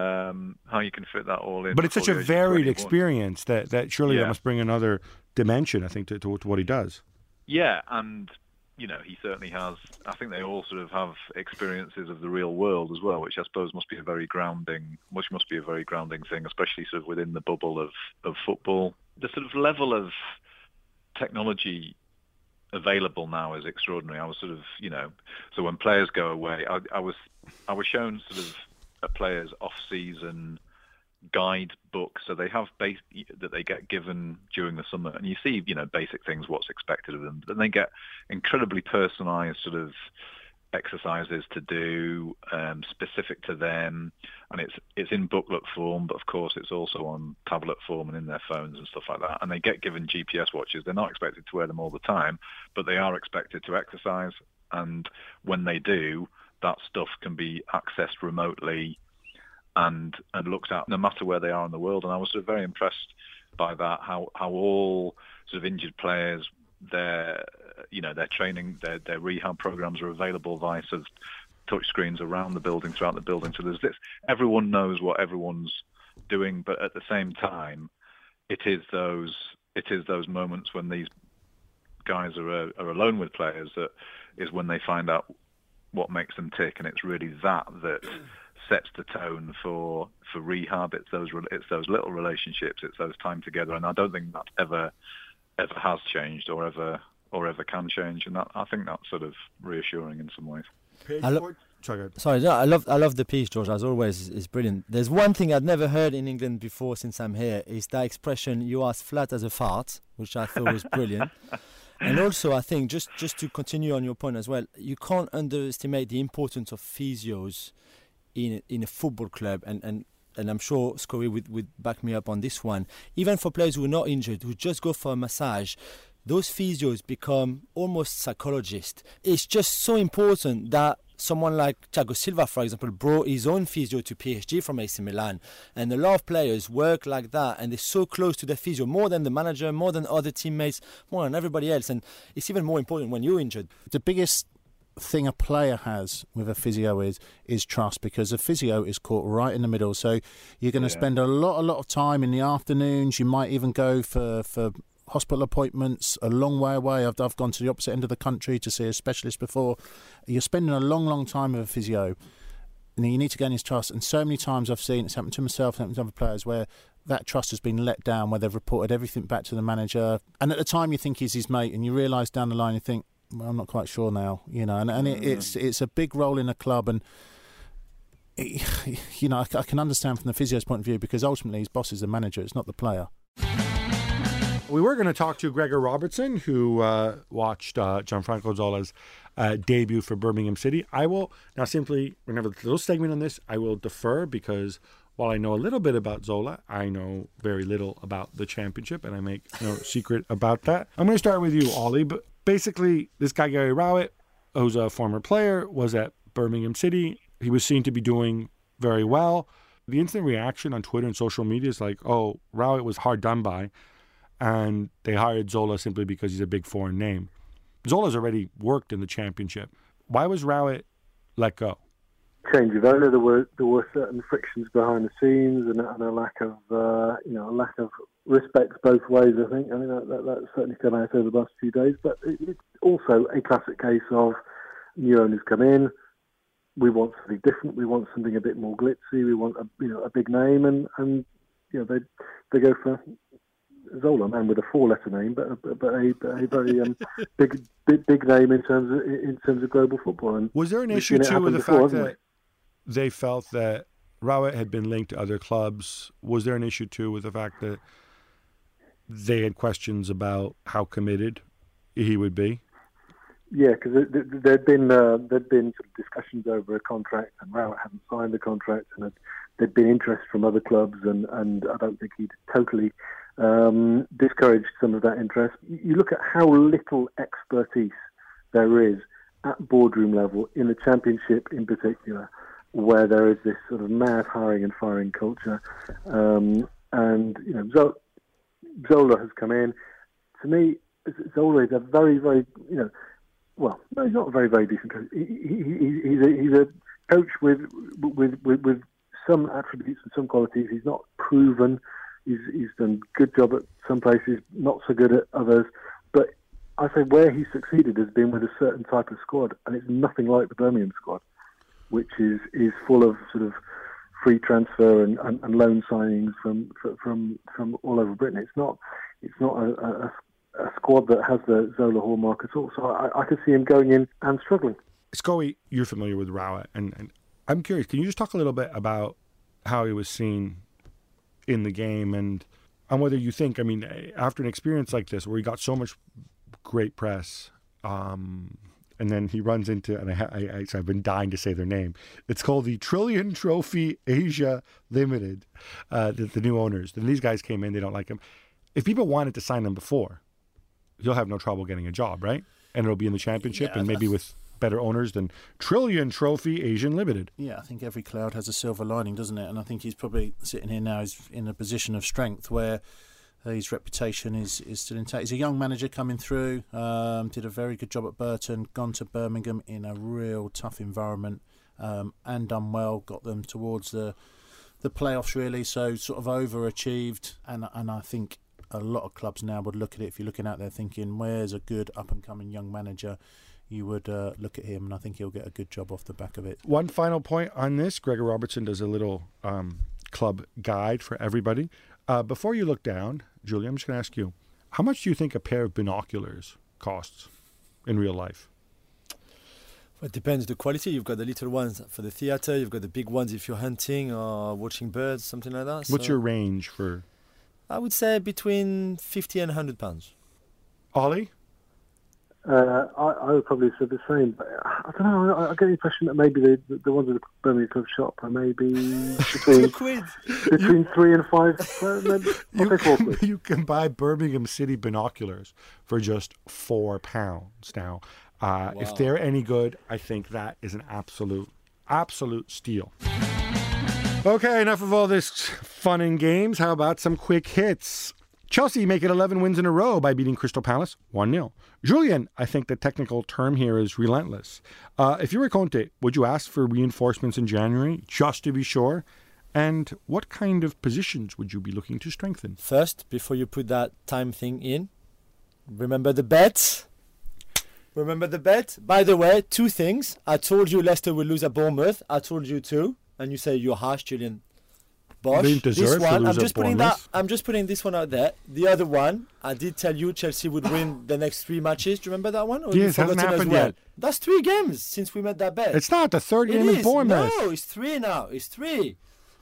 How you can fit that all in? But it's such a varied experience that surely that must bring another dimension, I think, to what he does. Yeah, and you know, he certainly has. I think they all sort of have experiences of the real world as well, which I suppose must be a very grounding thing, especially sort of within the bubble of football. The sort of level of technology available now is extraordinary. I was sort of, you know, so when players go away, I was shown sort of a player's off-season guide book. So they have that they get given during the summer, and you see, you know, basic things, what's expected of them. But then they get incredibly personalised sort of exercises to do, specific to them, and it's in booklet form, but of course it's also on tablet form and in their phones and stuff like that. And they get given GPS watches. They're not expected to wear them all the time, but they are expected to exercise. And when they do, that stuff can be accessed remotely and looked at no matter where they are in the world. And I was sort of very impressed by that, how all sort of injured players, their training, their rehab programs are available via sort of touch screens around the building, throughout the building. So there's this, everyone knows what everyone's doing, but at the same time, it is those moments when these guys are alone with players that is when they find out what makes them tick, and it's really that sets the tone for rehab. It's those little relationships, it's those time together, and I don't think that ever has changed or ever can change, and I think that's sort of reassuring in some ways. I love the piece, George. As always, it's brilliant. There's one thing I'd never heard in England before since I'm here, is that expression, "you are as flat as a fart," which I thought was brilliant. And also, I think, just to continue on your point as well, you can't underestimate the importance of physios in a football club, and I'm sure Scory would back me up on this one. Even for players who are not injured, who just go for a massage, those physios become almost psychologists. It's just so important that someone like Thiago Silva, for example, brought his own physio to PSG from AC Milan. And a lot of players work like that, and they're so close to the physio, more than the manager, more than other teammates, more than everybody else. And it's even more important when you're injured. The biggest thing a player has with a physio is trust, because a physio is caught right in the middle. So you're going to spend a lot of time in the afternoons. You might even go for hospital appointments a long way away. I've gone to the opposite end of the country to see a specialist before. You're spending a long time with a physio, and you need to gain his trust. And so many times I've seen it's happened to myself, it's happened to other players, where that trust has been let down, where they've reported everything back to the manager, and at the time you think he's his mate, and you realise down the line you think, well, I'm not quite sure now, you know. And it's a big role in a club, and you know, I can understand from the physio's point of view, because ultimately his boss is the manager, it's not the player. We were going to talk to Gregor Robertson, who watched Gianfranco Zola's debut for Birmingham City. I will now simply, we're going to have a little segment on this. I will defer, because while I know a little bit about Zola, I know very little about the championship, and I make no secret about that. I'm going to start with you, Ollie. But basically, this guy, Gary Rowett, who's a former player, was at Birmingham City. He was seen to be doing very well. The instant reaction on Twitter and social media is like, oh, Rowett was hard done by, and they hired Zola simply because he's a big foreign name. Zola's already worked in the championship. Why was Rowett let go? Change of owner. There were certain frictions behind the scenes, and a lack of respect both ways. I think that certainly come out over the last few days. But it's also a classic case of new owners come in. We want something different. We want something a bit more glitzy. We want a big name, and they go for Zola, a man with a four-letter name, but a very big name in terms of global football. And was there an issue too with the fact that they felt that Rowett had been linked to other clubs? Was there an issue too with the fact that they had questions about how committed he would be. Yeah, because there'd been sort of discussions over a contract, and Rowett hadn't signed the contract, and there'd been interest from other clubs, and I don't think he'd totally discouraged some of that interest. You look at how little expertise there is at boardroom level in the Championship, in particular, where there is this sort of mad hiring and firing culture, and Zola has come in. To me, Zola is a very, very well, no, he's not a very, very decent coach. He's a coach with some attributes and some qualities. He's not proven. He's done a good job at some places, not so good at others. But I say where he's succeeded has been with a certain type of squad, and it's nothing like the Birmingham squad, which is full of sort of free transfer and loan signings from all over Britain. It's not a squad that has the Zola hallmark at all. So I could see him going in and struggling. Scully, you're familiar with Rowett, and I'm curious, can you just talk a little bit about how he was seen in the game and whether you think, I mean, after an experience like this where he got so much great press, and then he runs into, and I've been dying to say their name. It's called the Trillion Trophy Asia Limited, the new owners. And these guys came in, they don't like him. If people wanted to sign him before, he'll have no trouble getting a job, right? And it'll be in the Championship, and maybe with better owners than Trillion Trophy Asian Limited. Yeah, I think every cloud has a silver lining, doesn't it? And I think he's probably sitting here now is in a position of strength where his reputation is still intact. He's a young manager coming through, did a very good job at Burton, gone to Birmingham in a real tough environment, and done well, got them towards the playoffs really, so sort of overachieved, and I think a lot of clubs now would look at it, if you're looking out there thinking, where's a good up-and-coming young manager, you would look at him, and I think he'll get a good job off the back of it. One final point on this, Gregor Robertson does a little club guide for everybody. Before you look down, Julia, I'm just going to ask you, how much do you think a pair of binoculars costs in real life? Well, it depends the quality. You've got the little ones for the theatre, you've got the big ones if you're hunting or watching birds, something like that. What's your range for? I would say between £50 and £100. Ollie? I would probably say the same, but I don't know. I get the impression that maybe the ones at the Birmingham Club shop are maybe between 3 and 5. Maybe, you can buy Birmingham City binoculars for just £4 now. Wow. If they're any good, I think that is an absolute steal. Okay, enough of all this fun and games. How about some quick hits? Chelsea make it 11 wins in a row by beating Crystal Palace 1-0. Julian, I think the technical term here is relentless. If you were Conte, would you ask for reinforcements in January just to be sure? And what kind of positions would you be looking to strengthen? First, before you put that time thing in, remember the bet? Remember the bet? By the way, 2 things. I told you Leicester will lose at Bournemouth. I told you too. And you say you're harsh, Julian. Bosh. This one, I'm just putting this one out there. The other one, I did tell you Chelsea would win the next 3 matches. Do you remember that one? Or yes, hasn't happened yet. That's 3 games since we made that bet. It's not. The third game is Bournemouth. No, it's 3 now. It's 3.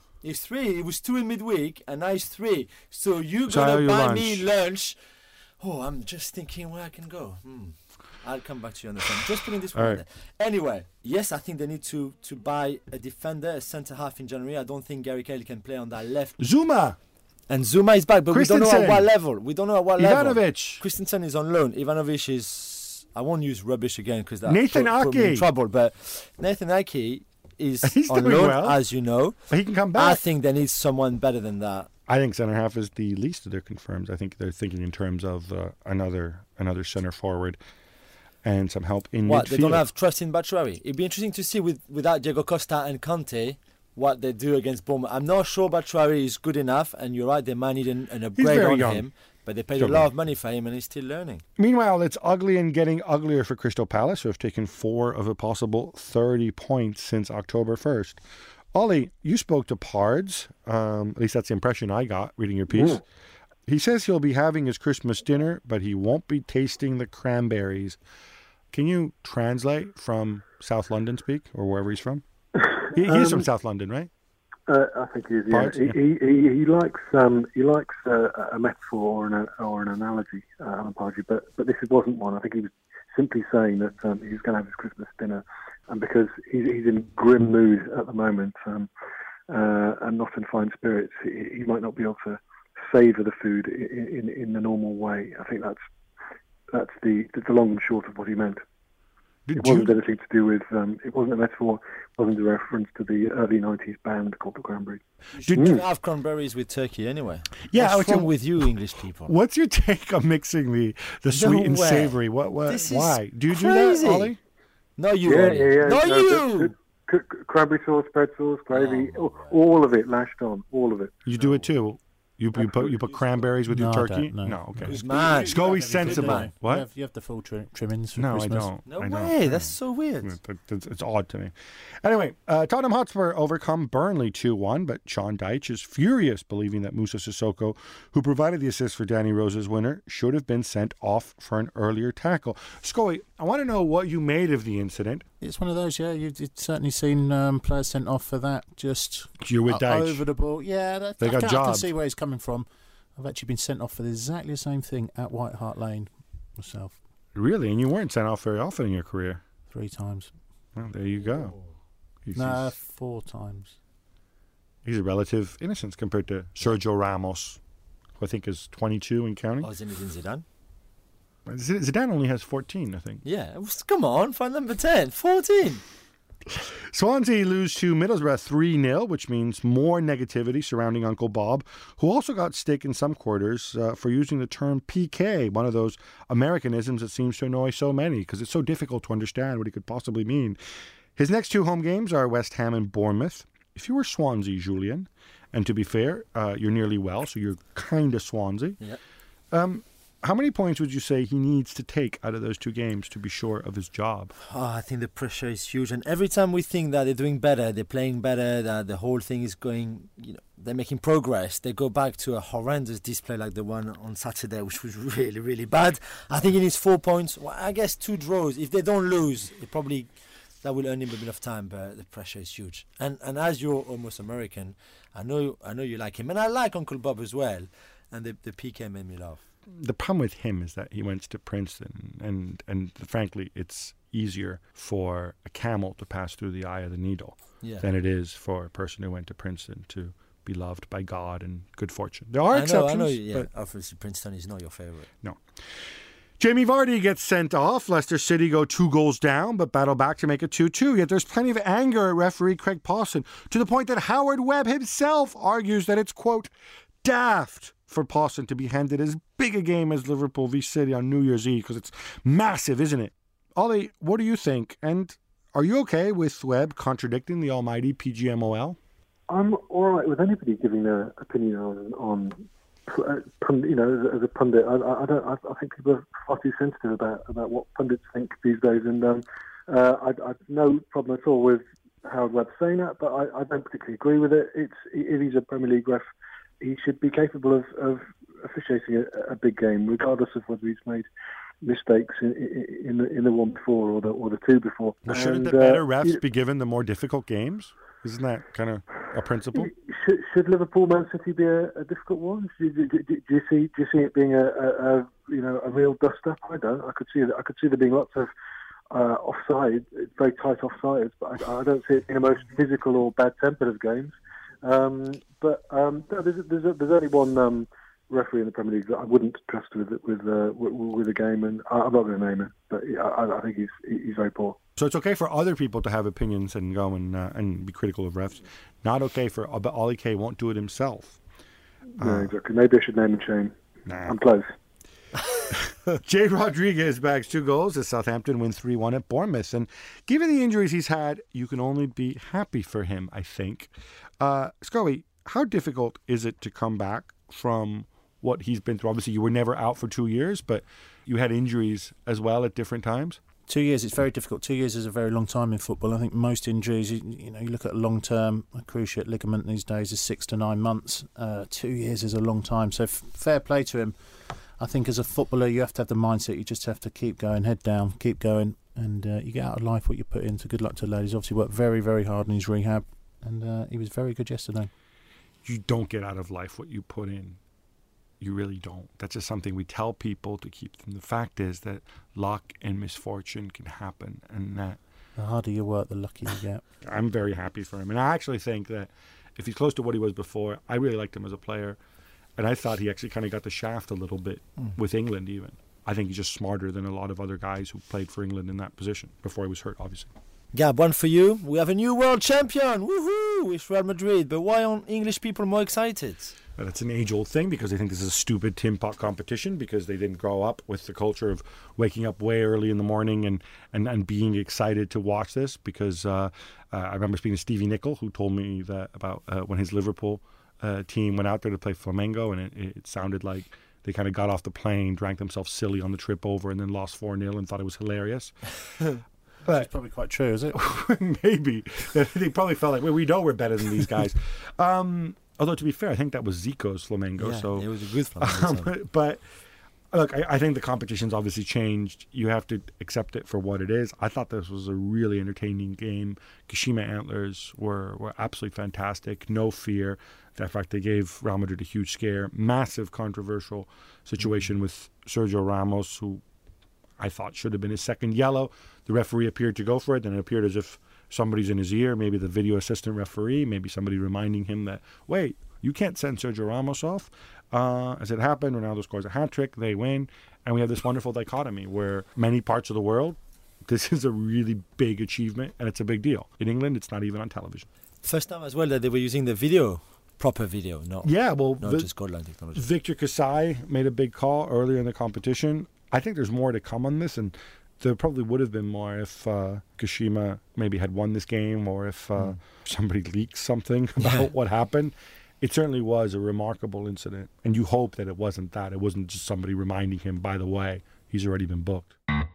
It was 2 in midweek, and now it's 3. So you're going to buy me lunch. Oh, I'm just thinking where I can go. I'll come back to you on the phone. Just putting this one out there. Anyway, yes, I think they need to buy a defender, a centre-half in January. I don't think Gary Cahill can play on that left. Zuma! And Zuma is back, but we don't know at what level. Ivanovic. Christensen is on loan. Ivanovic is... I won't use rubbish again because that Nathan put me in Ake. trouble. But Nathan Ake is He's on doing loan, well. as you know. But he can come back. I think they need someone better than that. I think centre-half is the least of their confirms. I think they're thinking in terms of another centre-forward. And some help in midfield. They don't have trust in Batshuayi. It'd be interesting to see without Diego Costa and Conte what they do against Bournemouth. I'm not sure Batshuayi is good enough, and you're right, they might need an upgrade on him. But they paid a lot of money for him, and he's still learning. Meanwhile, it's ugly and getting uglier for Crystal Palace, who have taken 4 of a possible 30 points since October 1st. Ollie, you spoke to Pards. At least that's the impression I got reading your piece. Mm. He says he'll be having his Christmas dinner, but he won't be tasting the cranberries. Can you translate from South London speak, or wherever he's from? He's from South London, right? I think he is. Yeah. He likes a metaphor or an analogy, Alan Pardew, but this wasn't one. I think he was simply saying that he was going to have his Christmas dinner, and because he's in grim mood at the moment and not in fine spirits, he might not be able to savour the food in the normal way. I think that's the long and short of what he meant. It wasn't anything to do with. It wasn't a metaphor. It wasn't a reference to the early '90s band called the Cranberries. Did you have cranberries with turkey anyway? Yeah, what's wrong with you, English people? What's your take on mixing the sweet and savoury? Why do you do that, Ollie? No, you. Yeah. No, you. Cranberry sauce, pretzels, gravy, all of it lashed on, all of it. You do it too. You put cranberries with your turkey? No, okay. It's always sensible. What? You have the full trimmings for no, Christmas. I don't. No way. That's so weird. It's odd to me. Anyway, Tottenham Hotspur overcome Burnley 2-1, but Sean Dyche is furious, believing that Moussa Sissoko, who provided the assist for Danny Rose's winner, should have been sent off for an earlier tackle. Scully, I want to know what you made of the incident. It's one of those, yeah. You've certainly seen players sent off for that. Just you're with Dyche. Over the ball. Yeah, they got jobbed. I can see where he's coming from. I've actually been sent off for exactly the same thing at White Hart Lane myself. Really? And you weren't sent off very often in your career? 3 times. Well, there you go. 4 times. He's a relative innocence compared to Sergio Ramos, who I think is 22 and counting. Oh, Zinedine Zidane? Zidane only has 14, I think. Yeah, come on, find number 10. 14. Swansea lose to Middlesbrough 3-0, which means more negativity surrounding Uncle Bob, who also got stick in some quarters for using the term PK, one of those Americanisms that seems to annoy so many because it's so difficult to understand what he could possibly mean. His next 2 home games are West Ham and Bournemouth. If you were Swansea, Julian, and to be fair, you're nearly well, so you're kind of Swansea. Yeah. How many points would you say he needs to take out of those 2 games to be sure of his job? I think the pressure is huge. And every time we think that they're doing better, they're playing better, that the whole thing is going, they're making progress, they go back to a horrendous display like the one on Saturday, which was really, really bad. I think he needs 4 points. Well, I guess 2 draws. If they don't lose, that will earn him a bit of time, but the pressure is huge. And as you're almost American, I know you like him. And I like Uncle Bob as well. And the PK made me laugh. The problem with him is that he went to Princeton, and frankly, it's easier for a camel to pass through the eye of the needle than it is for a person who went to Princeton to be loved by God and good fortune. There are exceptions. But obviously Princeton is not your favourite. No. Jamie Vardy gets sent off. Leicester City go 2 goals down, but battle back to make it 2-2. Yet there's plenty of anger at referee Craig Pawson, to the point that Howard Webb himself argues that it's, quote, daft for Pawson to be handed as big a game as Liverpool v City on New Year's Eve, because it's massive, isn't it? Ollie, what do you think? And are you okay with Webb contradicting the almighty PGMOL? I'm all right with anybody giving their opinion on as a pundit. I think people are far too sensitive about what pundits think these days, and I've no problem at all with Howard Webb saying that, but I don't particularly agree with it. If he's a Premier League ref, he should be capable of officiating a big game, regardless of whether he's made mistakes in the one before or the 2 before. Well, shouldn't the better refs be given the more difficult games? Isn't that kind of a principle? Should Liverpool Man City be a difficult one? Do you see it being a real dust up? I don't. I could see there being lots of offside, very tight offsides, but I don't see it being the most physical or bad-tempered of games. But there's only one referee in the Premier League that I wouldn't trust with a game, and I'm not going to name it, but I think he's very poor. So it's okay for other people to have opinions and go and be critical of refs. Not okay but Ollie Kay won't do it himself. No, exactly. Maybe I should name and shame. Nah. I'm close. Jay Rodriguez bags 2 goals as Southampton win 3-1 at Bournemouth. And given the injuries he's had, you can only be happy for him, I think. Scully, how difficult is it to come back from what he's been through? Obviously, you were never out for 2 years, but you had injuries as well at different times. 2 years, it's very difficult. 2 years is a very long time in football. I think most injuries, you look at long-term, a cruciate ligament these days is 6 to 9 months. 2 years is a long time. So fair play to him. I think as a footballer, you have to have the mindset. You just have to keep going, head down, keep going, and you get out of life what you put in. So good luck to the lad. He's obviously worked very, very hard in his rehab, and he was very good yesterday. You don't get out of life what you put in. You really don't. That's just something we tell people to keep them. The fact is that luck and misfortune can happen, and that the harder you work, the luckier you get. I'm very happy for him, and I actually think that if he's close to what he was before, I really liked him as a player, and I thought he actually kind of got the shaft a little bit with England even. I think he's just smarter than a lot of other guys who played for England in that position before he was hurt, obviously. Gab, one for you. We have a new world champion. Woohoo! It's Real Madrid. But why aren't English people more excited? Well, that's an age-old thing because they think this is a stupid tin pot competition because they didn't grow up with the culture of waking up way early in the morning and being excited to watch this. Because I remember speaking to Stevie Nicol, who told me that about when his Liverpool team went out there to play Flamengo, and it sounded like they kind of got off the plane, drank themselves silly on the trip over, and then lost 4-0 and thought it was hilarious. That's probably quite true, is it? Maybe. They probably felt like, well, we know we're better than these guys. Although, to be fair, I think that was Zico's Flamengo. Yeah, so it was a good Flamengo. But, look, I think the competition's obviously changed. You have to accept it for what it is. I thought this was a really entertaining game. Kashima Antlers were absolutely fantastic. No fear. In fact, they gave Real Madrid a huge scare. Massive controversial situation with Sergio Ramos, who I thought should have been his second yellow. The referee appeared to go for it, and it appeared as if somebody's in his ear, maybe the video assistant referee, maybe somebody reminding him that, wait, you can't send Sergio Ramos off. As it happened, Ronaldo scores a hat-trick, they win, and we have this wonderful dichotomy where many parts of the world, this is a really big achievement, and it's a big deal. In England, it's not even on television. First time as well that they were using the video, proper video, not just goal line technology. Victor Kasai made a big call earlier in the competition. I think there's more to come on this, and there probably would have been more if Kashima maybe had won this game, or if somebody leaked something about what happened. It certainly was a remarkable incident, and you hope that it wasn't that. It wasn't just somebody reminding him, by the way, he's already been booked.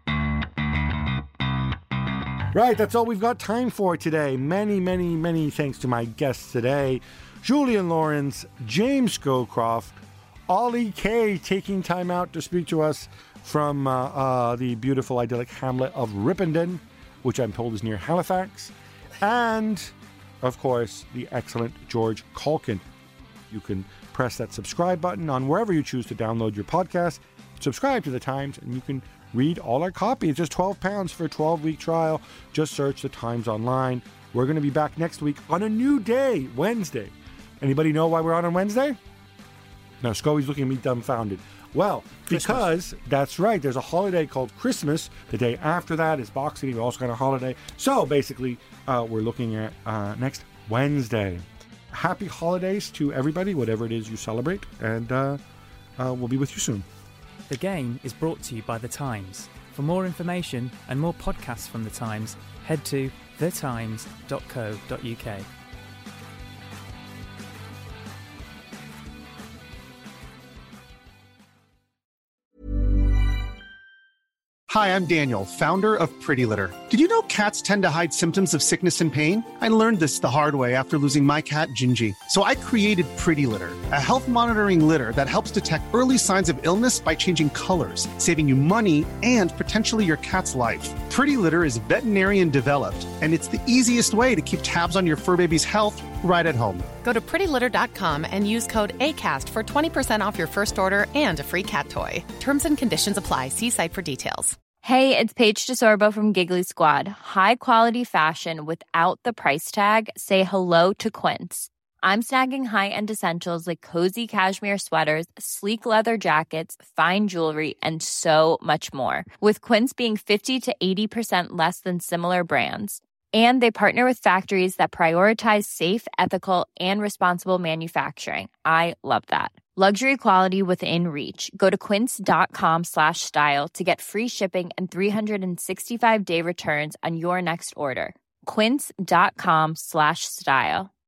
Right, that's all we've got time for today. Many, many, many thanks to my guests today. Julian Lawrence, James Scowcroft, Ollie Kay taking time out to speak to us from the beautiful, idyllic hamlet of Ripponden, which I'm told is near Halifax, and, of course, the excellent George Caulkin. You can press that subscribe button on wherever you choose to download your podcast, subscribe to The Times, and you can read all our copy. It's just £12 for a 12-week trial. Just search The Times online. We're going to be back next week on a new day, Wednesday. Anybody know why we're on Wednesday? No, Scoey's looking at me dumbfounded. Well, because, that's right, there's a holiday called Christmas. The day after that is Boxing Day. We also got a holiday. So, basically, we're looking at next Wednesday. Happy holidays to everybody, whatever it is you celebrate. And we'll be with you soon. The Game is brought to you by The Times. For more information and more podcasts from The Times, head to thetimes.co.uk. Hi, I'm Daniel, founder of Pretty Litter. Did you know cats tend to hide symptoms of sickness and pain? I learned this the hard way after losing my cat, Gingy. So I created Pretty Litter, a health monitoring litter that helps detect early signs of illness by changing colors, saving you money and potentially your cat's life. Pretty Litter is veterinarian developed, and it's the easiest way to keep tabs on your fur baby's health right at home. Go to prettylitter.com and use code ACAST for 20% off your first order and a free cat toy. Terms and conditions apply. See site for details. Hey, it's Paige DeSorbo from Giggly Squad. High quality fashion without the price tag. Say hello to Quince. I'm snagging high-end essentials like cozy cashmere sweaters, sleek leather jackets, fine jewelry, and so much more. With Quince being 50 to 80% less than similar brands. And they partner with factories that prioritize safe, ethical, and responsible manufacturing. I love that. Luxury quality within reach. Go to quince.com/style to get free shipping and 365-day returns on your next order. Quince.com/style.